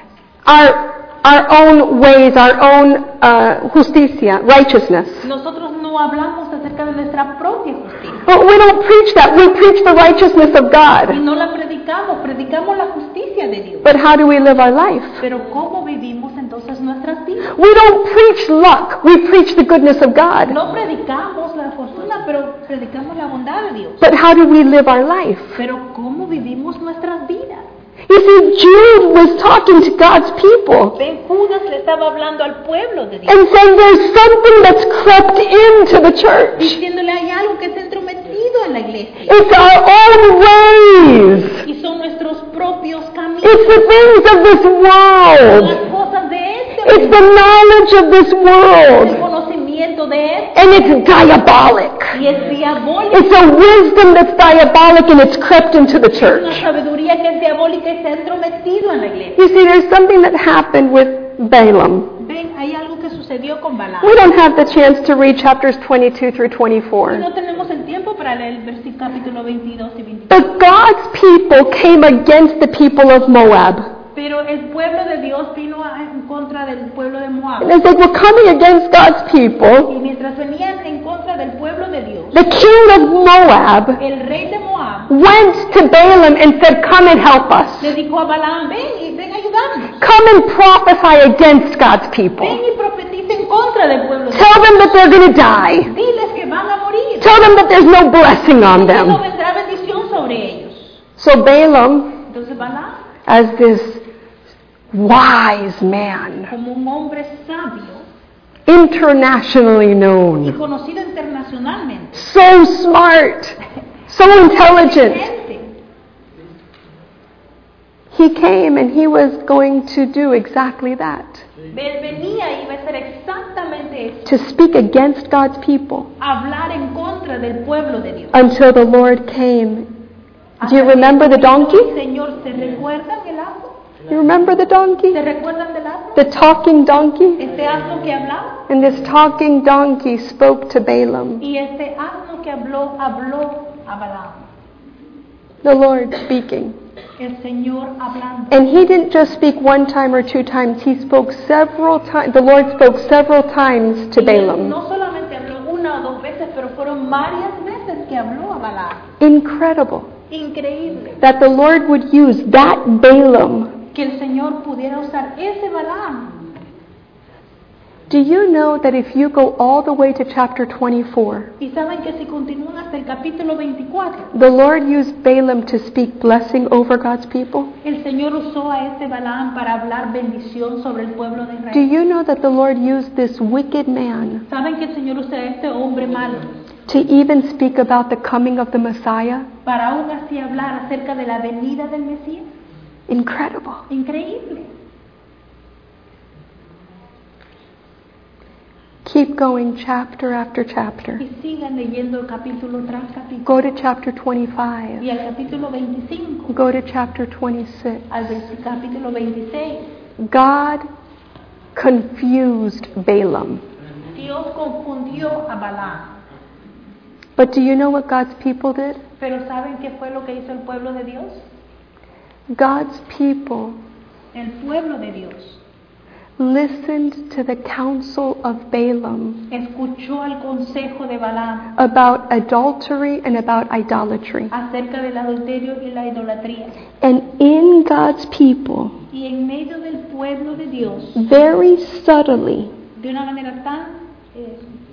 Speaker 1: our our own ways, our own uh, justicia, righteousness.
Speaker 3: Nosotros no hablamos acerca de nuestra propia justicia.
Speaker 1: But we don't preach that. We preach the righteousness of
Speaker 3: Y
Speaker 1: God.
Speaker 3: no la predicamos, predicamos la justicia de Dios.
Speaker 1: But how do we live our life?
Speaker 3: Pero ¿cómo vivimos entonces nuestras vidas?
Speaker 1: We don't preach luck. We preach the goodness of God.
Speaker 3: No predicamos la fortuna, pero predicamos la bondad de Dios.
Speaker 1: But how do we live our life?
Speaker 3: Pero ¿cómo vivimos nuestras vidas?
Speaker 1: You see, Jude was talking to God's people
Speaker 3: Ven, Judas le estaba hablando al pueblo de Dios,
Speaker 1: and saying there's something that's crept into the church.
Speaker 3: diciéndole hay algo que se ha entrometido en la iglesia.
Speaker 1: It's our own ways.
Speaker 3: Y son nuestros propios caminos,
Speaker 1: It's the things of this
Speaker 3: las
Speaker 1: world.
Speaker 3: cosas de este
Speaker 1: It's
Speaker 3: mundo,
Speaker 1: the knowledge of this
Speaker 3: el
Speaker 1: world.
Speaker 3: conocimiento de este,
Speaker 1: And it's diabolic.
Speaker 3: y es diabólico.
Speaker 1: It's a wisdom that's diabolic and it's crept into the
Speaker 3: Una
Speaker 1: church.
Speaker 3: sabiduría que es diabólica y se ha entrometido en la iglesia.
Speaker 1: You see, there's something that happened with Balaam.
Speaker 3: Ven, hay algo que sucedió con Balaam.
Speaker 1: We don't have the chance to read chapters twenty-two through
Speaker 3: Y
Speaker 1: twenty-four.
Speaker 3: no tenemos el tiempo para leer el versículo capítulo veintidós y veintitrés.
Speaker 1: But God's people came against the people of Moab.
Speaker 3: Pero el pueblo de Dios vino a- en contra del pueblo de
Speaker 1: And
Speaker 3: Moab.
Speaker 1: as they were coming against God's people,
Speaker 3: Y mientras venían en contra del pueblo de Dios,
Speaker 1: the king of Moab
Speaker 3: el rey de Moab
Speaker 1: went to Balaam and said, "Come and help us.
Speaker 3: le dijo a Balaam, ven y ven a ayudarnos.
Speaker 1: Come and prophesy against God's
Speaker 3: Ven
Speaker 1: people.
Speaker 3: y profetiza en contra del pueblo de Dios.
Speaker 1: Tell them that they're going to die.
Speaker 3: Diles que van a morir.
Speaker 1: Tell them that there's no blessing on
Speaker 3: Que no
Speaker 1: them."
Speaker 3: vendrá bendición sobre ellos.
Speaker 1: So Balaam,
Speaker 3: Entonces Balaam,
Speaker 1: as this wise man,
Speaker 3: como un hombre sabio
Speaker 1: internationally
Speaker 3: y
Speaker 1: known,
Speaker 3: conocido internacionalmente,
Speaker 1: so smart, so intelligent,
Speaker 3: gente,
Speaker 1: he came and he was going to do exactly that.
Speaker 3: él venía y iba a hacer exactamente eso,
Speaker 1: To speak against God's people
Speaker 3: hablar en contra del pueblo de Dios.
Speaker 1: until the Lord came. Do
Speaker 3: Hasta
Speaker 1: you
Speaker 3: que
Speaker 1: remember the
Speaker 3: vino el
Speaker 1: donkey?
Speaker 3: Señor, ¿se recuerdan el asno?
Speaker 1: You remember the donkey?
Speaker 3: ¿Se recuerdan del asno?
Speaker 1: The talking donkey?
Speaker 3: Este asno que hablaba.
Speaker 1: And this talking donkey spoke to Balaam.
Speaker 3: Y este asno que habló, habló a Balaam.
Speaker 1: The Lord speaking.
Speaker 3: El Señor hablando.
Speaker 1: And he didn't just speak one time or two times. He spoke several times. The Lord spoke several times to
Speaker 3: Y él
Speaker 1: Balaam.
Speaker 3: no solamente habló una o dos veces, pero fueron varias veces que habló a Balaam.
Speaker 1: Incredible
Speaker 3: Increíble
Speaker 1: that the Lord would use that Balaam.
Speaker 3: que el Señor pudiera usar ese Balaam.
Speaker 1: Do you know that if you go all the way to chapter twenty-four,
Speaker 3: Y saben que si continúan hasta el capítulo veinticuatro,
Speaker 1: the Lord used Balaam to speak blessing over God's people?
Speaker 3: el Señor usó a ese Balaam para hablar bendición sobre el pueblo de
Speaker 1: Do
Speaker 3: Israel.
Speaker 1: you know that the Lord used this wicked man
Speaker 3: Saben que el Señor usa a este hombre malo
Speaker 1: to even speak about the coming of the Messiah?
Speaker 3: para aún así hablar acerca de la venida del Mesías.
Speaker 1: Incredible.
Speaker 3: Increíble.
Speaker 1: Keep going chapter after chapter.
Speaker 3: Y sigan leyendo capítulo tras capítulo.
Speaker 1: Go to chapter twenty-five.
Speaker 3: Y al capítulo veinticinco,
Speaker 1: Go to chapter twenty-six.
Speaker 3: al vers- capítulo veintiséis,
Speaker 1: God confused Balaam.
Speaker 3: Dios confundió a Balaam.
Speaker 1: But do you know what God's people did?
Speaker 3: Pero ¿saben qué fue lo que hizo el pueblo de Dios?
Speaker 1: God's people
Speaker 3: El pueblo de Dios
Speaker 1: listened to the counsel of Balaam
Speaker 3: escuchó al consejo de Balaam
Speaker 1: about adultery and about idolatry.
Speaker 3: acerca del adulterio y la idolatría.
Speaker 1: And in God's people,
Speaker 3: Y en medio del pueblo de Dios,
Speaker 1: very subtly,
Speaker 3: de una manera tan eh,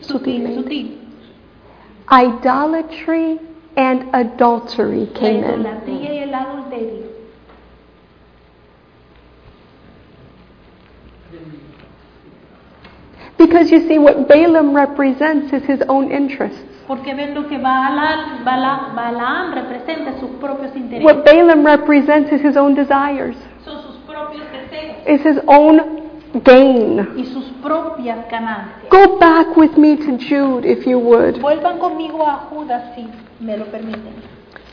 Speaker 3: Sutil, sutil.
Speaker 1: Idolatry and adultery
Speaker 3: La
Speaker 1: came in.
Speaker 3: idolatría y el adulterio.
Speaker 1: Because you see, what Balaam represents is his own interests.
Speaker 3: Porque ven lo que Balaam, Balaam, Balaam representa sus propios intereses.
Speaker 1: What Balaam represents is his own desires,
Speaker 3: Son sus propios deseos
Speaker 1: is his own gain.
Speaker 3: y sus propias ganancias.
Speaker 1: Go back with me to Jude, if you would.
Speaker 3: Vuelvan conmigo a Judas si me lo permiten.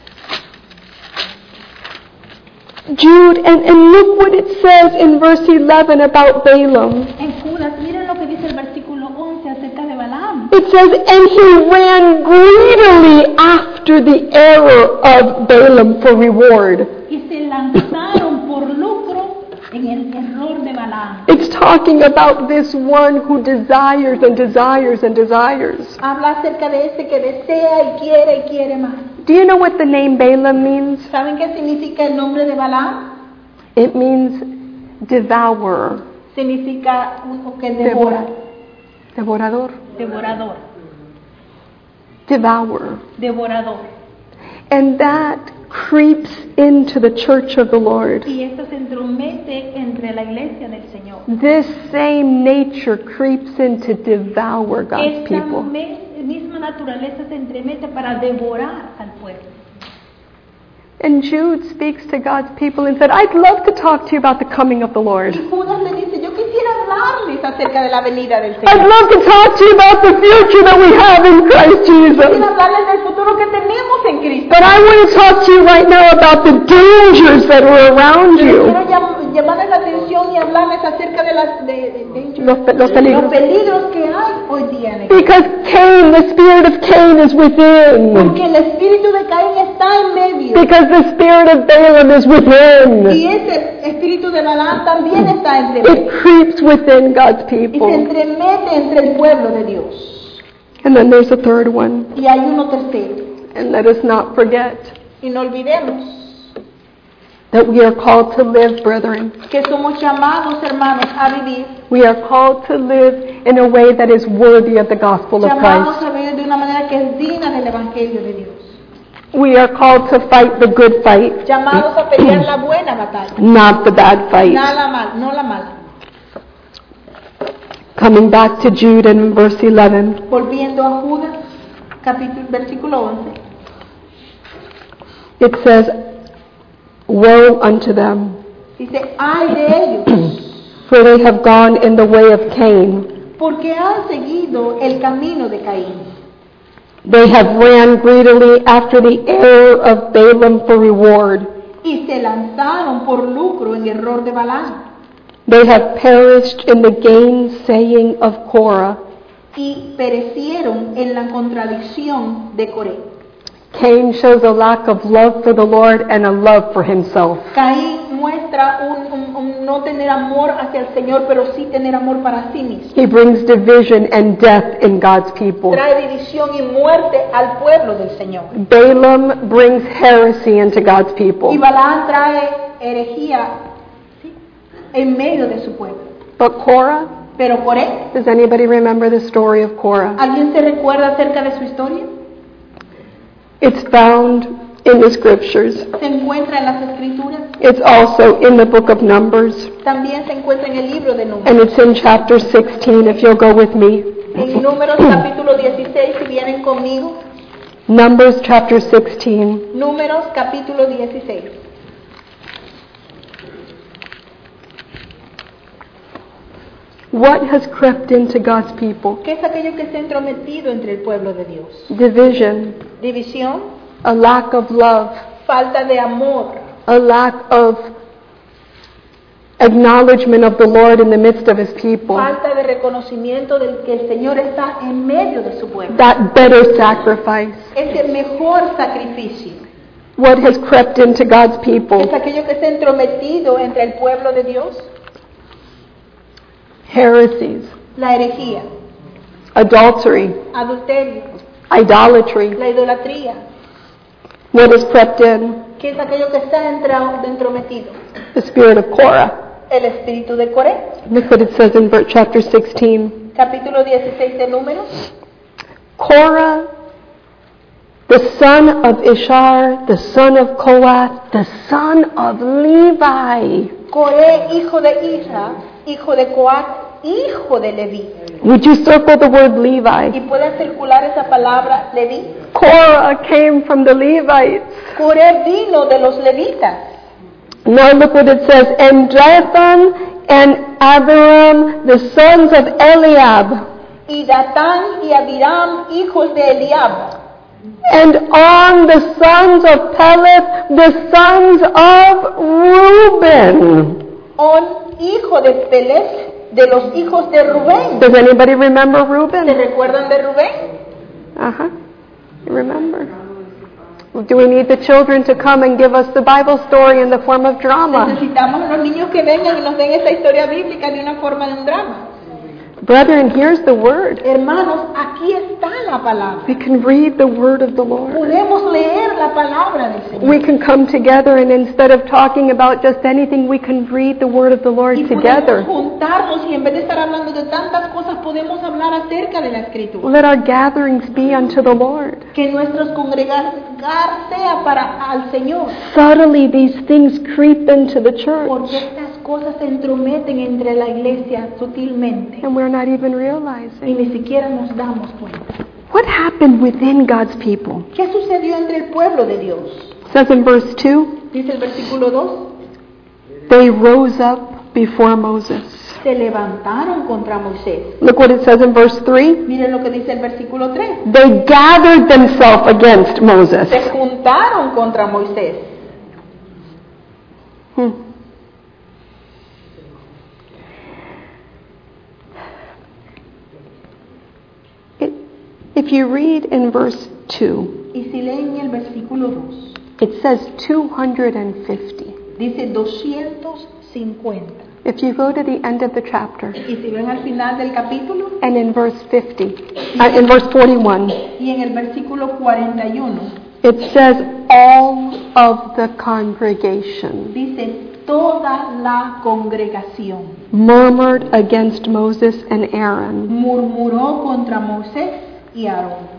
Speaker 1: Jude, and, and look what it says in verse eleven about Balaam.
Speaker 3: En Judas, miren lo que dice el versículo once acerca de Balaam.
Speaker 1: It says, and he ran greedily after the error of Balaam for reward.
Speaker 3: Y se lanzaron por lucro en el error de Balaam.
Speaker 1: It's talking about this one who desires and desires and desires.
Speaker 3: Habla acerca de ese que desea y quiere y quiere más.
Speaker 1: Do you know what the name Balaam means?
Speaker 3: ¿Saben qué significa el nombre de Balaam?
Speaker 1: It means devourer,
Speaker 3: Significa uno que devora,
Speaker 1: devorador,
Speaker 3: devorador,
Speaker 1: devourer.
Speaker 3: devorador.
Speaker 1: And that creeps into the church of the Lord.
Speaker 3: Y esto se entromete entre la iglesia del Señor.
Speaker 1: This same nature creeps in to devour God's
Speaker 3: Esta
Speaker 1: people.
Speaker 3: me- misma naturaleza se entremete para devorar al pueblo.
Speaker 1: And Jude speaks to God's people and said, I'd love to talk to you about the coming of the Lord.
Speaker 3: Y Judas le dice, yo quisiera hablarles acerca de la venida del
Speaker 1: I'd
Speaker 3: Señor.
Speaker 1: love to talk to you about the future that we have in Christ Jesus.
Speaker 3: Quisiera hablarles del futuro que tenemos en Cristo.
Speaker 1: But I want to talk to you right now about the dangers that are around
Speaker 3: Pero
Speaker 1: you.
Speaker 3: quiero llam- llamarles la atención y hablarles acerca de, las, de, de- de-
Speaker 1: Los pe- los peligros.
Speaker 3: los peligros que hay hoy día en el
Speaker 1: Because Cain, the spirit of Cain is within.
Speaker 3: Porque el espíritu de Caín está en medio.
Speaker 1: Because the spirit of Balaam is
Speaker 3: Y
Speaker 1: within.
Speaker 3: ese espíritu de Balaam también está entre medio.
Speaker 1: It creeps within God's
Speaker 3: Y se
Speaker 1: people.
Speaker 3: entremete entre el pueblo de Dios.
Speaker 1: And then there's a third one.
Speaker 3: Y hay uno tercero.
Speaker 1: And let us not forget
Speaker 3: Y no olvidemos
Speaker 1: that we are called to live, brethren.
Speaker 3: que somos llamados, hermanos, a vivir.
Speaker 1: We are called to live in a way that is worthy of the gospel of
Speaker 3: Llamados
Speaker 1: Christ.
Speaker 3: a vivir de una manera que es digna del Evangelio de Dios.
Speaker 1: We are called to fight the good fight,
Speaker 3: Llamados a pelear la buena batalla.
Speaker 1: not the bad fight.
Speaker 3: No la mal, no la mala.
Speaker 1: Coming back to Jude in verse eleven,
Speaker 3: Volviendo a Judas, capítulo, versículo once.
Speaker 1: it says, woe unto them,
Speaker 3: Dice, ay de ellos,
Speaker 1: for they have gone in the way of Cain.
Speaker 3: porque han seguido el camino de Caín.
Speaker 1: They have ran greedily after the error of Balaam for reward.
Speaker 3: Y se lanzaron por lucro en error de Balaam.
Speaker 1: They have perished in the gainsaying of Korah.
Speaker 3: Y perecieron en la contradicción de Coré.
Speaker 1: Cain shows a lack of love for the Lord and a love for himself.
Speaker 3: Caín muestra un, un- un no tener amor hacia el Señor, pero sí tener amor para sí mismo.
Speaker 1: He brings division and death in God's people.
Speaker 3: Trae división y muerte al pueblo del Señor.
Speaker 1: Balaam brings heresy into God's
Speaker 3: Y
Speaker 1: people.
Speaker 3: Balaam trae herejía ¿sí? en medio de su pueblo.
Speaker 1: But Korah,
Speaker 3: Pero Coré,
Speaker 1: does anybody remember the story of Korah?
Speaker 3: ¿alguien se recuerda acerca de su historia?
Speaker 1: It's found in the scriptures.
Speaker 3: Se encuentra en las Escrituras.
Speaker 1: It's also in the book of Numbers.
Speaker 3: También se encuentra en el libro de Números.
Speaker 1: And it's in chapter sixteen, if you'll go with me.
Speaker 3: En Números capítulo dieciséis, si vienen conmigo.
Speaker 1: Numbers chapter sixteen.
Speaker 3: Números capítulo dieciséis.
Speaker 1: What has crept into God's people?
Speaker 3: ¿Qué es aquello que se ha entrometido entre el pueblo de Dios?
Speaker 1: Division,
Speaker 3: División,
Speaker 1: a lack of love,
Speaker 3: falta de amor,
Speaker 1: a lack of acknowledgement of the Lord in the midst of his people.
Speaker 3: falta de reconocimiento del que el Señor está en medio de su pueblo.
Speaker 1: That better sacrifice.
Speaker 3: Es el mejor sacrificio.
Speaker 1: What has crept into God's
Speaker 3: ¿Es
Speaker 1: people?
Speaker 3: aquello que se ha entrometido entre el pueblo de Dios?
Speaker 1: Heresies,
Speaker 3: La herejía,
Speaker 1: adultery,
Speaker 3: adulterio,
Speaker 1: idolatry.
Speaker 3: la idolatría.
Speaker 1: What has crept in?
Speaker 3: ¿Qué es aquello que está entra- entrometido?
Speaker 1: The spirit of Korah.
Speaker 3: El espíritu de Coré.
Speaker 1: Look what it says in ver- chapter sixteen.
Speaker 3: Capítulo dieciséis de Números.
Speaker 1: Korah, the son of Ishar, the son of Kohath, the son of Levi.
Speaker 3: Coré, hijo de Isra, hijo de Coat, hijo de Leví.
Speaker 1: Would you circle the word
Speaker 3: ¿Y
Speaker 1: Levi?
Speaker 3: puede circular esa palabra Leví?
Speaker 1: Korah came from the Levites.
Speaker 3: Coré vino de los levitas.
Speaker 1: Now look what it says. And Dathan and Abiram, the sons of Eliab.
Speaker 3: Y Datán y Abiram, hijos de Eliab.
Speaker 1: And on the sons of Peleth, the sons of Reuben.
Speaker 3: On, hijo de Pelez, de los hijos de Rubén.
Speaker 1: Does anybody remember
Speaker 3: ¿Se
Speaker 1: Reuben?
Speaker 3: recuerdan de Rubén?
Speaker 1: Uh-huh. You remember? Do we need the children to come and give us the Bible story in the form of drama?
Speaker 3: Necesitamos a los niños que vengan y nos den esta historia bíblica de una forma de un drama.
Speaker 1: Brethren, here's the word.
Speaker 3: Hermanos, aquí está la palabra.
Speaker 1: We can read the word of the Lord.
Speaker 3: Podemos leer la palabra del Señor.
Speaker 1: We can come together and instead of talking about just anything, we can read the word of the Lord
Speaker 3: Y podemos
Speaker 1: together.
Speaker 3: juntarnos y en vez de estar hablando de tantas cosas, podemos hablar acerca de la Escritura.
Speaker 1: Let our gatherings be unto the Lord.
Speaker 3: Que nuestros congregar sea para al Señor.
Speaker 1: Subtly, these things creep into the church,
Speaker 3: Porque estas cosas se entrometen entre la iglesia sutilmente.
Speaker 1: and we're not even
Speaker 3: Y
Speaker 1: realizing.
Speaker 3: ni siquiera nos damos cuenta.
Speaker 1: What happened within God's people?
Speaker 3: ¿Qué sucedió entre el pueblo de Dios?
Speaker 1: It says in verse two,
Speaker 3: Dice el versículo dos.
Speaker 1: they rose up before Moses.
Speaker 3: Se levantaron contra Moisés.
Speaker 1: Look what it says in verse three.
Speaker 3: Miren lo que dice el versículo tres.
Speaker 1: They gathered themselves against Moses.
Speaker 3: Se juntaron contra Moisés.
Speaker 1: Hmm. It, if you read in verse two,
Speaker 3: Y si leen el versículo dos,
Speaker 1: it says two hundred fifty.
Speaker 3: dice doscientos cincuenta.
Speaker 1: If you go to the end of the chapter,
Speaker 3: Y si ven al final del capítulo,
Speaker 1: and in verse fifty, uh, in verse forty-one,
Speaker 3: y en el versículo cuarenta y uno,
Speaker 1: it says all of the congregation
Speaker 3: dice toda la congregación
Speaker 1: murmured against Moses and Aaron.
Speaker 3: murmuró contra Moisés y Aarón.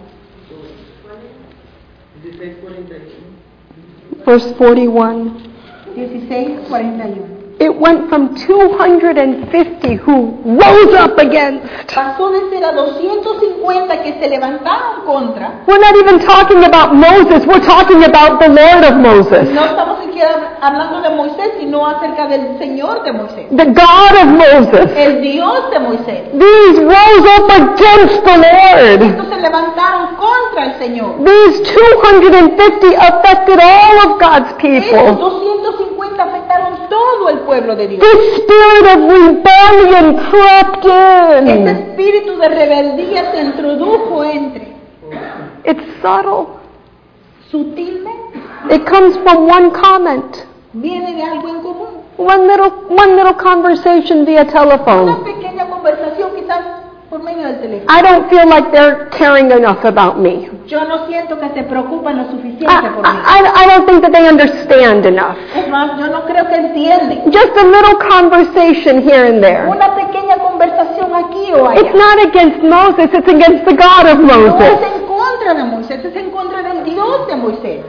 Speaker 1: Verse forty-one.
Speaker 3: dieciséis cuarenta y uno.
Speaker 1: It went from two hundred fifty who rose up against.
Speaker 3: Pasó de ser a doscientos cincuenta que se levantaron contra.
Speaker 1: We're not even talking about Moses, we're talking about the Lord of Moses,
Speaker 3: No estamos siquiera hablando de Moisés, sino acerca del Señor de Moisés,
Speaker 1: the God of Moses.
Speaker 3: el Dios de Moisés.
Speaker 1: These rose up against the Lord.
Speaker 3: Estos se levantaron contra el Señor.
Speaker 1: These two hundred fifty affected all of God's
Speaker 3: Estos
Speaker 1: people.
Speaker 3: doscientos cincuenta afectaron todo el pueblo de Dios.
Speaker 1: This spirit of rebellion crept
Speaker 3: Este
Speaker 1: in.
Speaker 3: espíritu de rebeldía se introdujo entre
Speaker 1: It's subtle.
Speaker 3: sutilmente,
Speaker 1: It comes from one comment,
Speaker 3: viene de algo en común.
Speaker 1: one little, one little conversation via
Speaker 3: Una
Speaker 1: telephone.
Speaker 3: pequeña conversación quizás por medio del teléfono.
Speaker 1: I don't feel like they're caring enough about me.
Speaker 3: Yo no siento que se preocupan lo suficiente
Speaker 1: I,
Speaker 3: por mí.
Speaker 1: I, I don't think that they understand enough.
Speaker 3: Es más, yo no creo que entienden.
Speaker 1: Just a little conversation here and there.
Speaker 3: Una pequeña conversación aquí o
Speaker 1: It's
Speaker 3: allá.
Speaker 1: not against Moses, it's against the God of
Speaker 3: No es
Speaker 1: Moses.
Speaker 3: en contra de Moisés, es en contra del Dios de Moisés.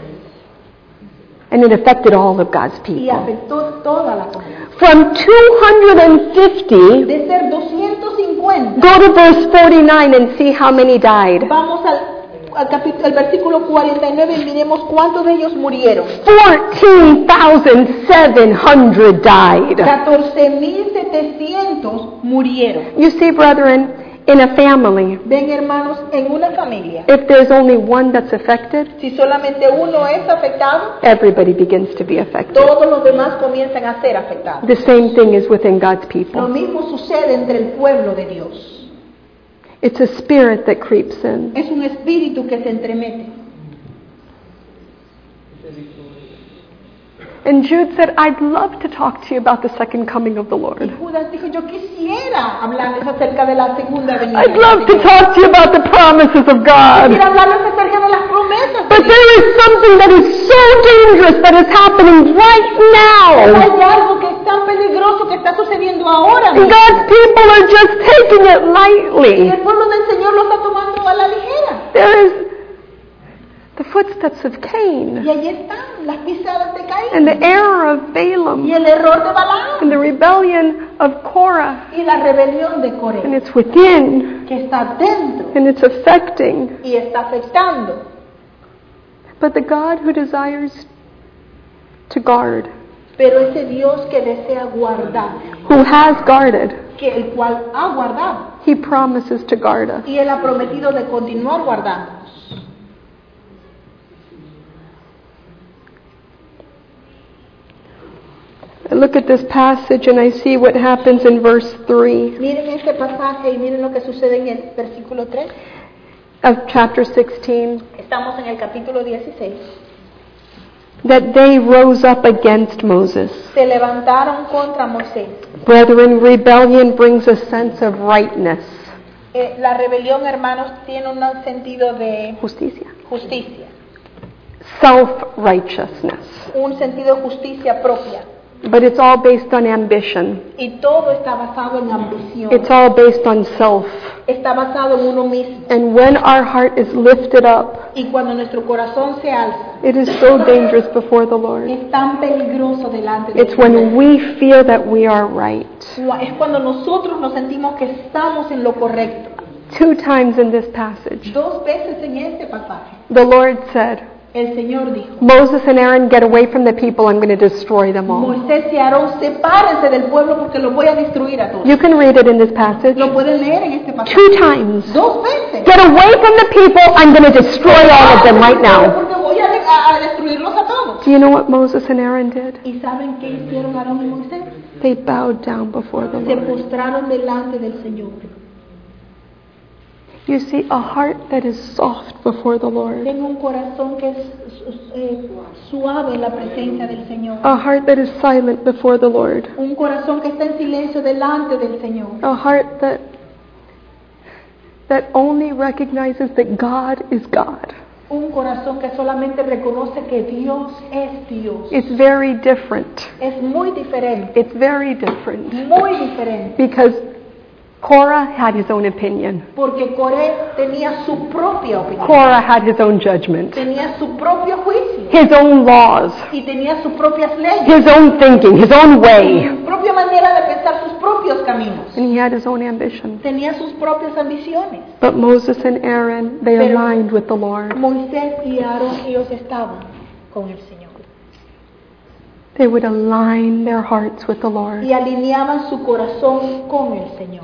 Speaker 1: And it affected all of God's
Speaker 3: Y
Speaker 1: people.
Speaker 3: afectó toda la comunidad.
Speaker 1: From two hundred fifty,
Speaker 3: De ser doscientos cincuenta,
Speaker 1: go to verse forty-nine and see how many died.
Speaker 3: vamos al, al, capítulo, al versículo cuarenta y nueve y miremos cuántos de ellos murieron.
Speaker 1: fourteen thousand seven hundred died.
Speaker 3: catorce mil setecientos murieron.
Speaker 1: You see, brethren, in a family,
Speaker 3: Ven, hermanos, en una familia,
Speaker 1: if there's only one that's affected,
Speaker 3: si solamente uno es afectado,
Speaker 1: everybody begins to be affected.
Speaker 3: todos los demás comienzan a ser afectados.
Speaker 1: The same thing is within God's
Speaker 3: Lo
Speaker 1: people.
Speaker 3: mismo sucede entre el pueblo de Dios.
Speaker 1: It's a spirit that creeps in.
Speaker 3: Es un espíritu que se entremete.
Speaker 1: And Jude said, I'd love to talk to you about the second coming of the Lord.
Speaker 3: Y Judas dijo, yo quisiera hablarles acerca de la segunda venida.
Speaker 1: I'd
Speaker 3: del
Speaker 1: love to
Speaker 3: Señor.
Speaker 1: talk to you about the promises of God.
Speaker 3: Quisiera hablarles acerca de las promesas de
Speaker 1: But
Speaker 3: Dios.
Speaker 1: there is something that is so dangerous that is happening right now.
Speaker 3: Hay algo que es tan peligroso que está sucediendo ahora
Speaker 1: And
Speaker 3: mismo.
Speaker 1: God's people are just taking it
Speaker 3: Y
Speaker 1: lightly.
Speaker 3: el pueblo del Señor lo está tomando a la ligera.
Speaker 1: There is the footsteps of Cain,
Speaker 3: Y allí están las pisadas de Caín.
Speaker 1: and the error of
Speaker 3: Y
Speaker 1: Balaam,
Speaker 3: el error de Balaam.
Speaker 1: and the rebellion of Korah,
Speaker 3: Y la rebelión de
Speaker 1: and
Speaker 3: Coré.
Speaker 1: it's within,
Speaker 3: Que está dentro.
Speaker 1: and it's affecting.
Speaker 3: Y está afectando.
Speaker 1: But the God who desires to guard,
Speaker 3: Pero ese Dios que desea guardar.
Speaker 1: who has guarded,
Speaker 3: Que el cual ha guardado.
Speaker 1: He promises to guard us.
Speaker 3: Y Él ha prometido de continuar guardándonos.
Speaker 1: I look at this passage and I see what happens in verse three
Speaker 3: Miren este pasaje y miren lo que sucede en el versículo tres.
Speaker 1: of chapter sixteen.
Speaker 3: Estamos en el capítulo dieciséis.
Speaker 1: That they rose up against Moses.
Speaker 3: Se levantaron contra Moisés.
Speaker 1: Brethren, rebellion brings a sense of rightness.
Speaker 3: Eh, la rebelión, hermanos, tiene un sentido de
Speaker 1: Justicia.
Speaker 3: justicia.
Speaker 1: Self-righteousness.
Speaker 3: Un sentido de justicia propia.
Speaker 1: But it's all based on ambition.
Speaker 3: Y todo está basado en ambición.
Speaker 1: It's all based on self.
Speaker 3: Está basado en uno mismo.
Speaker 1: And when our heart is lifted up,
Speaker 3: Y cuando nuestro corazón se alza,
Speaker 1: it is so dangerous before the Lord.
Speaker 3: es tan peligroso delante de
Speaker 1: It's when
Speaker 3: Dios.
Speaker 1: we feel that we are right.
Speaker 3: Es cuando nosotros nos sentimos que estamos en lo correcto.
Speaker 1: Two times in this passage,
Speaker 3: Dos veces en este pasaje,
Speaker 1: the Lord said,
Speaker 3: el Señor dijo,
Speaker 1: Moses and Aaron, get away from the people. I'm going to destroy them all.
Speaker 3: Moisés y Aarón, sepárense del pueblo porque los voy a destruir a todos.
Speaker 1: You can read it in this passage.
Speaker 3: Lo pueden leer en este pasaje.
Speaker 1: Two times.
Speaker 3: Dos veces.
Speaker 1: Get away from the people. I'm going to destroy all of them right now.
Speaker 3: Porque voy a, a, a destruirlos a todos.
Speaker 1: Do you know what Moses and Aaron did?
Speaker 3: ¿Y saben qué hicieron Aarón y Moisés?
Speaker 1: They bowed down before the
Speaker 3: Se
Speaker 1: Lord.
Speaker 3: postraron delante del Señor.
Speaker 1: You see, a heart that is soft before the Lord,
Speaker 3: Tengo un corazón que es eh, suave en la presencia del Señor.
Speaker 1: a heart that is silent before the Lord,
Speaker 3: Un corazón que está en silencio delante del Señor.
Speaker 1: a heart that that only recognizes that God is God.
Speaker 3: Un corazón que solamente reconoce que Dios es Dios.
Speaker 1: It's very different.
Speaker 3: Es muy diferente.
Speaker 1: It's very different
Speaker 3: Muy diferente.
Speaker 1: because Korah had his own opinion.
Speaker 3: Porque Coré tenía su propia opinión.
Speaker 1: Korah had his own judgment,
Speaker 3: Tenía su propio juicio.
Speaker 1: his own laws,
Speaker 3: Y tenía sus propias leyes.
Speaker 1: his own thinking, his own way,
Speaker 3: Su propia manera de pensar, sus propios caminos.
Speaker 1: and he had his own ambition.
Speaker 3: Tenía sus propias ambiciones.
Speaker 1: But Moses and Aaron, they
Speaker 3: Pero-
Speaker 1: aligned with the Lord.
Speaker 3: Moisés y Aarón, ellos estaban con el Señor.
Speaker 1: They would align their hearts with the Lord.
Speaker 3: Y alineaban su corazón con el Señor.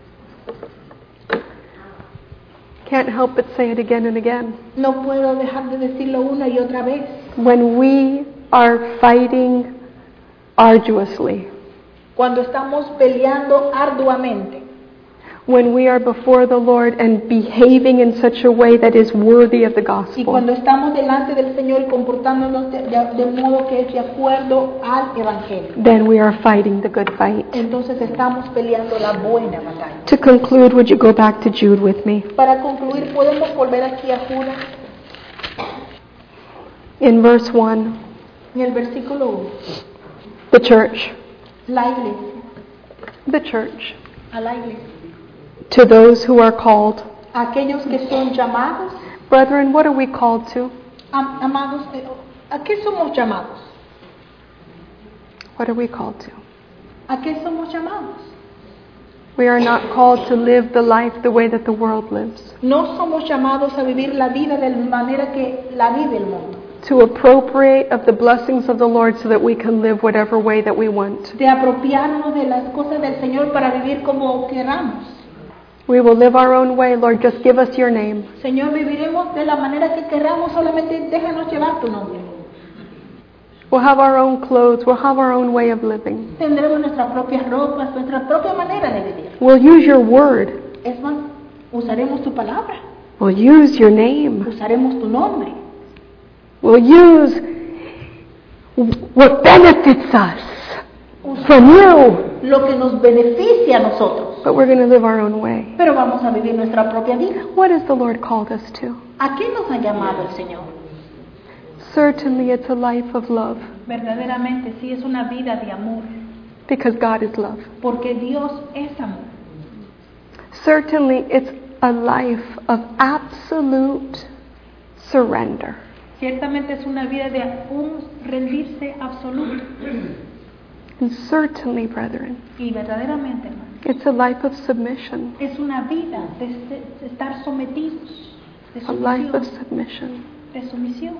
Speaker 1: Can't help but say it again and again.
Speaker 3: No puedo dejar de decirlo una y otra vez.
Speaker 1: When we are fighting arduously,
Speaker 3: Cuando estamos peleando arduamente,
Speaker 1: when we are before the Lord and behaving in such a way that is worthy of the
Speaker 3: y
Speaker 1: gospel,
Speaker 3: cuando estamos delante del Señor y comportándonos de, de- de modo que es de acuerdo al Evangelio,
Speaker 1: then we are fighting the good fight.
Speaker 3: entonces estamos peleando la buena batalla.
Speaker 1: To conclude, would you go back to Jude with me?
Speaker 3: Para concluir, podemos volver aquí a Judas
Speaker 1: In verse one,
Speaker 3: en el versículo uno.
Speaker 1: the church,
Speaker 3: La iglesia,
Speaker 1: the church,
Speaker 3: a la iglesia.
Speaker 1: to those who are called.
Speaker 3: Aquellos que son llamados,
Speaker 1: Brethren, what are we called to?
Speaker 3: am- amados, eh, ¿a qué somos llamados?
Speaker 1: What are we called to?
Speaker 3: ¿A qué somos llamados?
Speaker 1: We are not called to live the life the way that the world lives,
Speaker 3: No somos llamados a vivir la vida de la manera que la vive el mundo.
Speaker 1: to appropriate of the blessings of the Lord so that we can live whatever way that we want.
Speaker 3: De apropiarnos de las cosas del Señor para vivir como queramos.
Speaker 1: We will live our own way. Lord, just give us your name.
Speaker 3: Señor, viviremos de la manera que queramos, solamente déjanos llevar tu nombre.
Speaker 1: We'll have our own clothes. We'll have our own way of living.
Speaker 3: Tendremos nuestras propias ropas, nuestra propia manera de vivir.
Speaker 1: We'll use your word.
Speaker 3: Es más, usaremos tu palabra,
Speaker 1: We'll use your name.
Speaker 3: usaremos tu nombre.
Speaker 1: We'll use what benefits us from you.
Speaker 3: Lo que nos beneficia a nosotros.
Speaker 1: But we're going to live our own way.
Speaker 3: Pero vamos a vivir nuestra propia vida.
Speaker 1: What has the Lord called us to?
Speaker 3: ¿A qué nos ha llamado el Señor?
Speaker 1: Certainly it's a life of love
Speaker 3: Verdaderamente sí es una vida de amor,
Speaker 1: because God is love.
Speaker 3: porque Dios es amor.
Speaker 1: Certainly it's a life of absolute surrender.
Speaker 3: Ciertamente es una vida de un rendirse absoluto.
Speaker 1: And certainly, brethren,
Speaker 3: Y verdaderamente, hermano,
Speaker 1: it's a life of submission.
Speaker 3: es una vida de, de estar sometidos, de
Speaker 1: A life of
Speaker 3: sumisión,
Speaker 1: submission.
Speaker 3: de sumisión.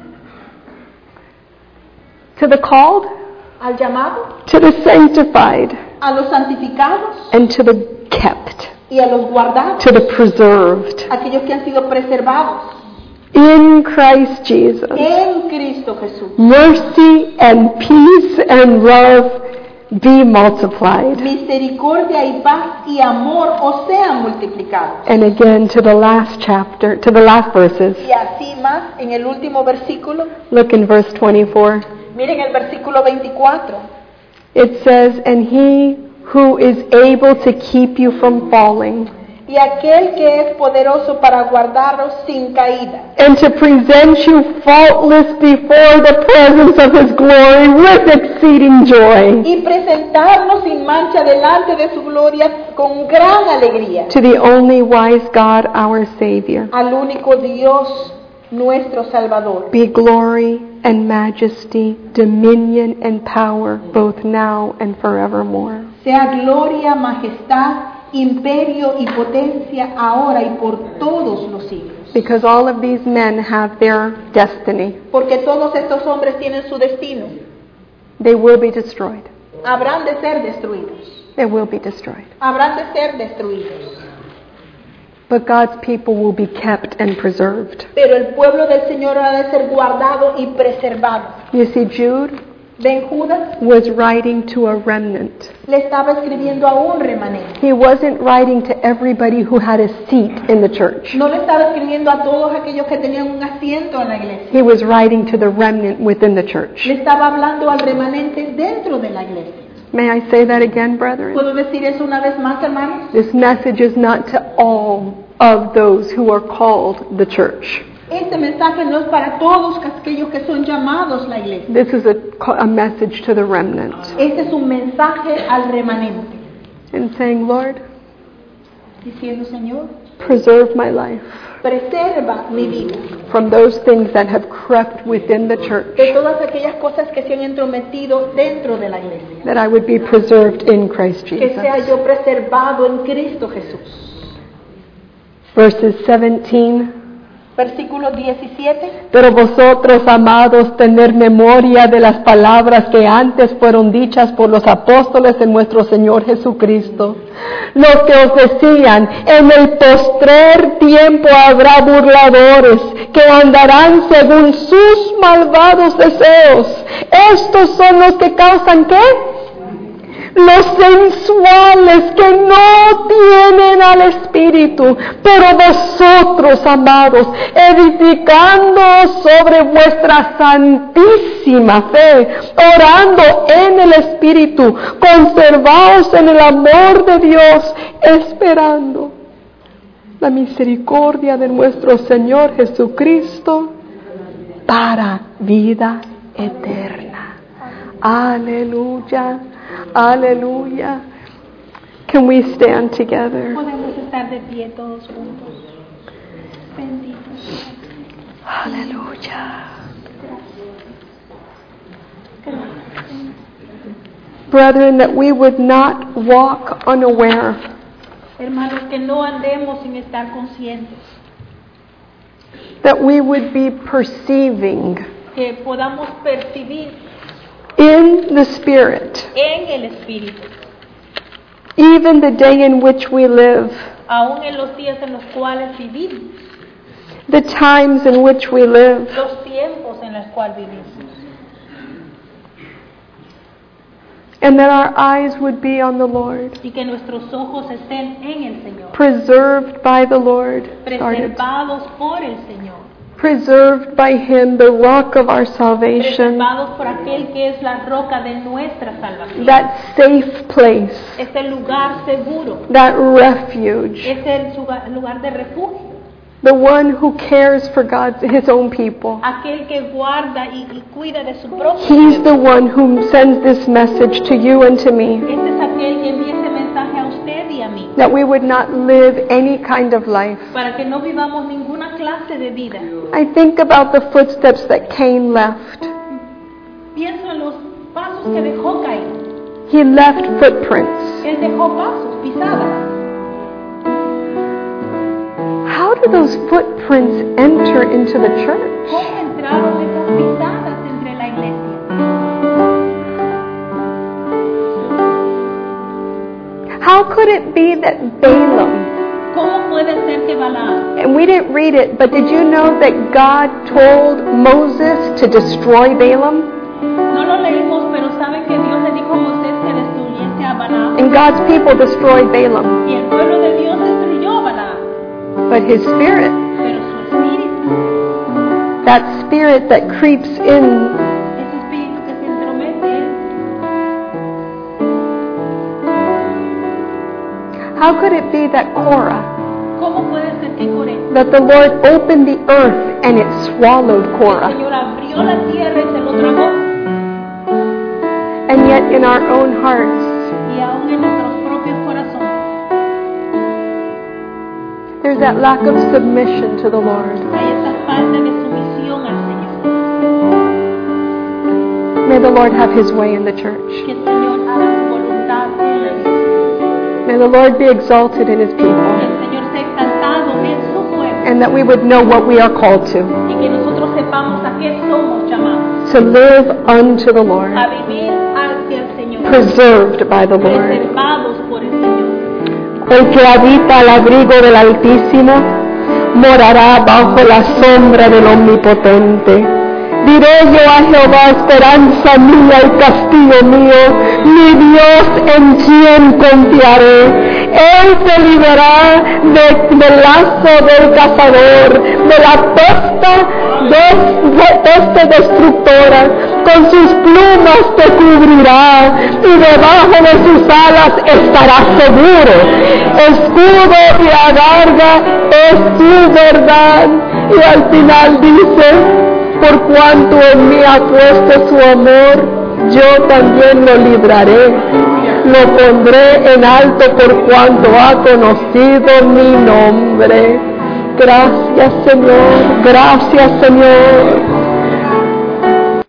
Speaker 1: To the called,
Speaker 3: Al llamado,
Speaker 1: to the sanctified,
Speaker 3: a los santificados
Speaker 1: and to the kept,
Speaker 3: y a los guardados,
Speaker 1: to the preserved.
Speaker 3: aquellos que han sido preservados
Speaker 1: In Christ Jesus.
Speaker 3: en Cristo Jesús.
Speaker 1: Mercy and peace and love be multiplied.
Speaker 3: Misericordia y paz y amor os sean multiplicados.
Speaker 1: And again to the last chapter, to the last verses.
Speaker 3: Y así más, en el último versículo,
Speaker 1: Look in verse twenty-four.
Speaker 3: miren el versículo veinticuatro.
Speaker 1: It says, "And he who is able to keep you from falling,
Speaker 3: Y aquel que es poderoso para guardaros sin caída,
Speaker 1: and to present you faultless before the presence of his glory with exceeding joy."
Speaker 3: y presentarnos sin mancha delante de su gloria con gran alegría.
Speaker 1: To the only wise God, our Savior,
Speaker 3: Al único Dios, nuestro Salvador,
Speaker 1: be glory and majesty, dominion and power, both now and forevermore.
Speaker 3: sea gloria, majestad, imperio y potencia ahora y por todos los siglos.
Speaker 1: Because all of these men have their destiny.
Speaker 3: Porque todos estos hombres tienen su destino.
Speaker 1: They will be destroyed.
Speaker 3: Habrán de ser destruidos.
Speaker 1: They will be destroyed.
Speaker 3: Habrán de ser destruidos.
Speaker 1: But God's people will be kept and preserved.
Speaker 3: Pero el pueblo del Señor ha de ser guardado y preservado.
Speaker 1: You see, Jude
Speaker 3: ¿Ven? Judas
Speaker 1: was writing to a remnant.
Speaker 3: le estaba escribiendo a un remanente.
Speaker 1: He wasn't writing to everybody who had a seat in the church.
Speaker 3: No le estaba escribiendo a todos aquellos que tenían un asiento en la iglesia.
Speaker 1: He was writing to the remnant within the church.
Speaker 3: Le estaba hablando al remanente dentro de la iglesia.
Speaker 1: May I say that again, brethren?
Speaker 3: ¿Puedo decir eso una vez más, hermanos?
Speaker 1: This message is not to all of those who are called the church.
Speaker 3: Este mensaje no es para todos aquellos que son llamados la iglesia.
Speaker 1: This is a, a message to the remnant.
Speaker 3: Este es un mensaje al remanente.
Speaker 1: And saying, Lord,
Speaker 3: Diciendo, Señor,
Speaker 1: preserve my life
Speaker 3: preserva mi vida
Speaker 1: from those things that have crept within the church,
Speaker 3: de todas aquellas cosas que se han entrometido dentro de la iglesia.
Speaker 1: that I would be preserved in Christ
Speaker 3: Que sea
Speaker 1: Jesus.
Speaker 3: yo preservado en Cristo Jesús.
Speaker 1: Verses seventeen.
Speaker 3: Versículo diecisiete.
Speaker 1: Pero vosotros, amados, tener memoria de las palabras que antes fueron dichas por los apóstoles de nuestro Señor Jesucristo, los que os decían, en el postrer tiempo habrá burladores que andarán según sus malvados deseos. Estos son los que causan ¿qué? Los sensuales que no tienen al Espíritu, pero vosotros, amados, edificándoos sobre vuestra santísima fe, orando en el Espíritu, conservaos en el amor de Dios, esperando la misericordia de nuestro Señor Jesucristo para vida eterna. Aleluya. Aleluya. Can we stand together?
Speaker 3: Podemos estar de pie todos juntos. Bendito sea.
Speaker 1: Aleluya. Brethren, that we would not walk unaware,
Speaker 3: Hermanos, que no andemos sin estar conscientes,
Speaker 1: that we would be perceiving
Speaker 3: que podamos percibir
Speaker 1: in the Spirit,
Speaker 3: en el Espíritu,
Speaker 1: even the day in which we live,
Speaker 3: aún en los días en los cuales vivimos,
Speaker 1: the times in which we live,
Speaker 3: los tiempos en los cuales vivimos,
Speaker 1: and that our eyes would be on the Lord,
Speaker 3: y que nuestros ojos estén en el Señor,
Speaker 1: preserved by the Lord, started,
Speaker 3: preservados por el Señor,
Speaker 1: preserved by Him, the rock of our salvation,
Speaker 3: preservados por aquel que es la roca de nuestra salvación,
Speaker 1: that safe place,
Speaker 3: es el lugar seguro,
Speaker 1: that refuge,
Speaker 3: es el lugar, lugar de refugio,
Speaker 1: the one who cares for God's, His own people.
Speaker 3: aquel que guarda y, y cuida de su propio
Speaker 1: He's
Speaker 3: pueblo.
Speaker 1: the one who sends this message to you and to me.
Speaker 3: Este es aquel que envía ese mensaje a usted y a mí.
Speaker 1: that we would not live any kind of life.
Speaker 4: para que no vivamos ninguna clase de vida.
Speaker 1: I think about the footsteps that Cain left.
Speaker 4: Pienso en los pasos que dejó Caín.
Speaker 1: He left footprints.
Speaker 4: Él dejó pasos, pisadas.
Speaker 1: How do those footprints enter into the church?
Speaker 4: ¿Cómo entraron esas pisadas entre la iglesia?
Speaker 1: How could it be that Balaam,
Speaker 4: ¿Cómo puede ser que Balaam?
Speaker 1: and we didn't read it, but did you know that God told Moses to destroy Balaam?
Speaker 4: No lo leímos, pero saben que Dios le dijo a Moisés que destruyese a Balaam.
Speaker 1: And God's people destroyed Balaam.
Speaker 4: Y el pueblo de Dios destruyó a Balaam.
Speaker 1: But his spirit,
Speaker 4: Pero su espíritu,
Speaker 1: that spirit that creeps in,
Speaker 4: ese espíritu que se entromete,
Speaker 1: how could it be that Korah,
Speaker 4: ¿cómo puede ser que Coré?
Speaker 1: that the Lord opened the earth and it swallowed
Speaker 4: El
Speaker 1: Korah?
Speaker 4: Señor abrió la tierra y se lo tragó.
Speaker 1: And yet in our own hearts,
Speaker 4: Y aún en nuestros propios corazones
Speaker 1: there's that lack of submission to the Lord.
Speaker 4: hay esa falta de sumisión al Señor.
Speaker 1: May the Lord have his way in the church.
Speaker 4: Que el Señor haga su voluntad en la iglesia.
Speaker 1: May the Lord be exalted in his
Speaker 4: Que
Speaker 1: people,
Speaker 4: el Señor sea exaltado en su pueblo.
Speaker 1: and that we would know what we are called to,
Speaker 4: Y que nosotros sepamos a qué somos llamados.
Speaker 1: to live unto the Lord,
Speaker 4: A vivir hacia el Señor.
Speaker 1: preserved by the Lord.
Speaker 4: Preservados por el Señor.
Speaker 1: El que habita al abrigo del Altísimo morará bajo la sombra del Omnipotente. Diré yo a Jehová, esperanza mía y castillo mío, mi Dios en quien confiaré. Él te librará de, del lazo del cazador, de la pesta, de, de peste destructora. Con sus plumas te cubrirá y debajo de sus alas estarás seguro. Escudo y adarga es su verdad. Y al final dice, por cuanto en mí ha puesto su amor, yo también lo libraré. Lo pondré en alto por cuanto ha conocido mi nombre. Gracias, Señor. Gracias, Señor.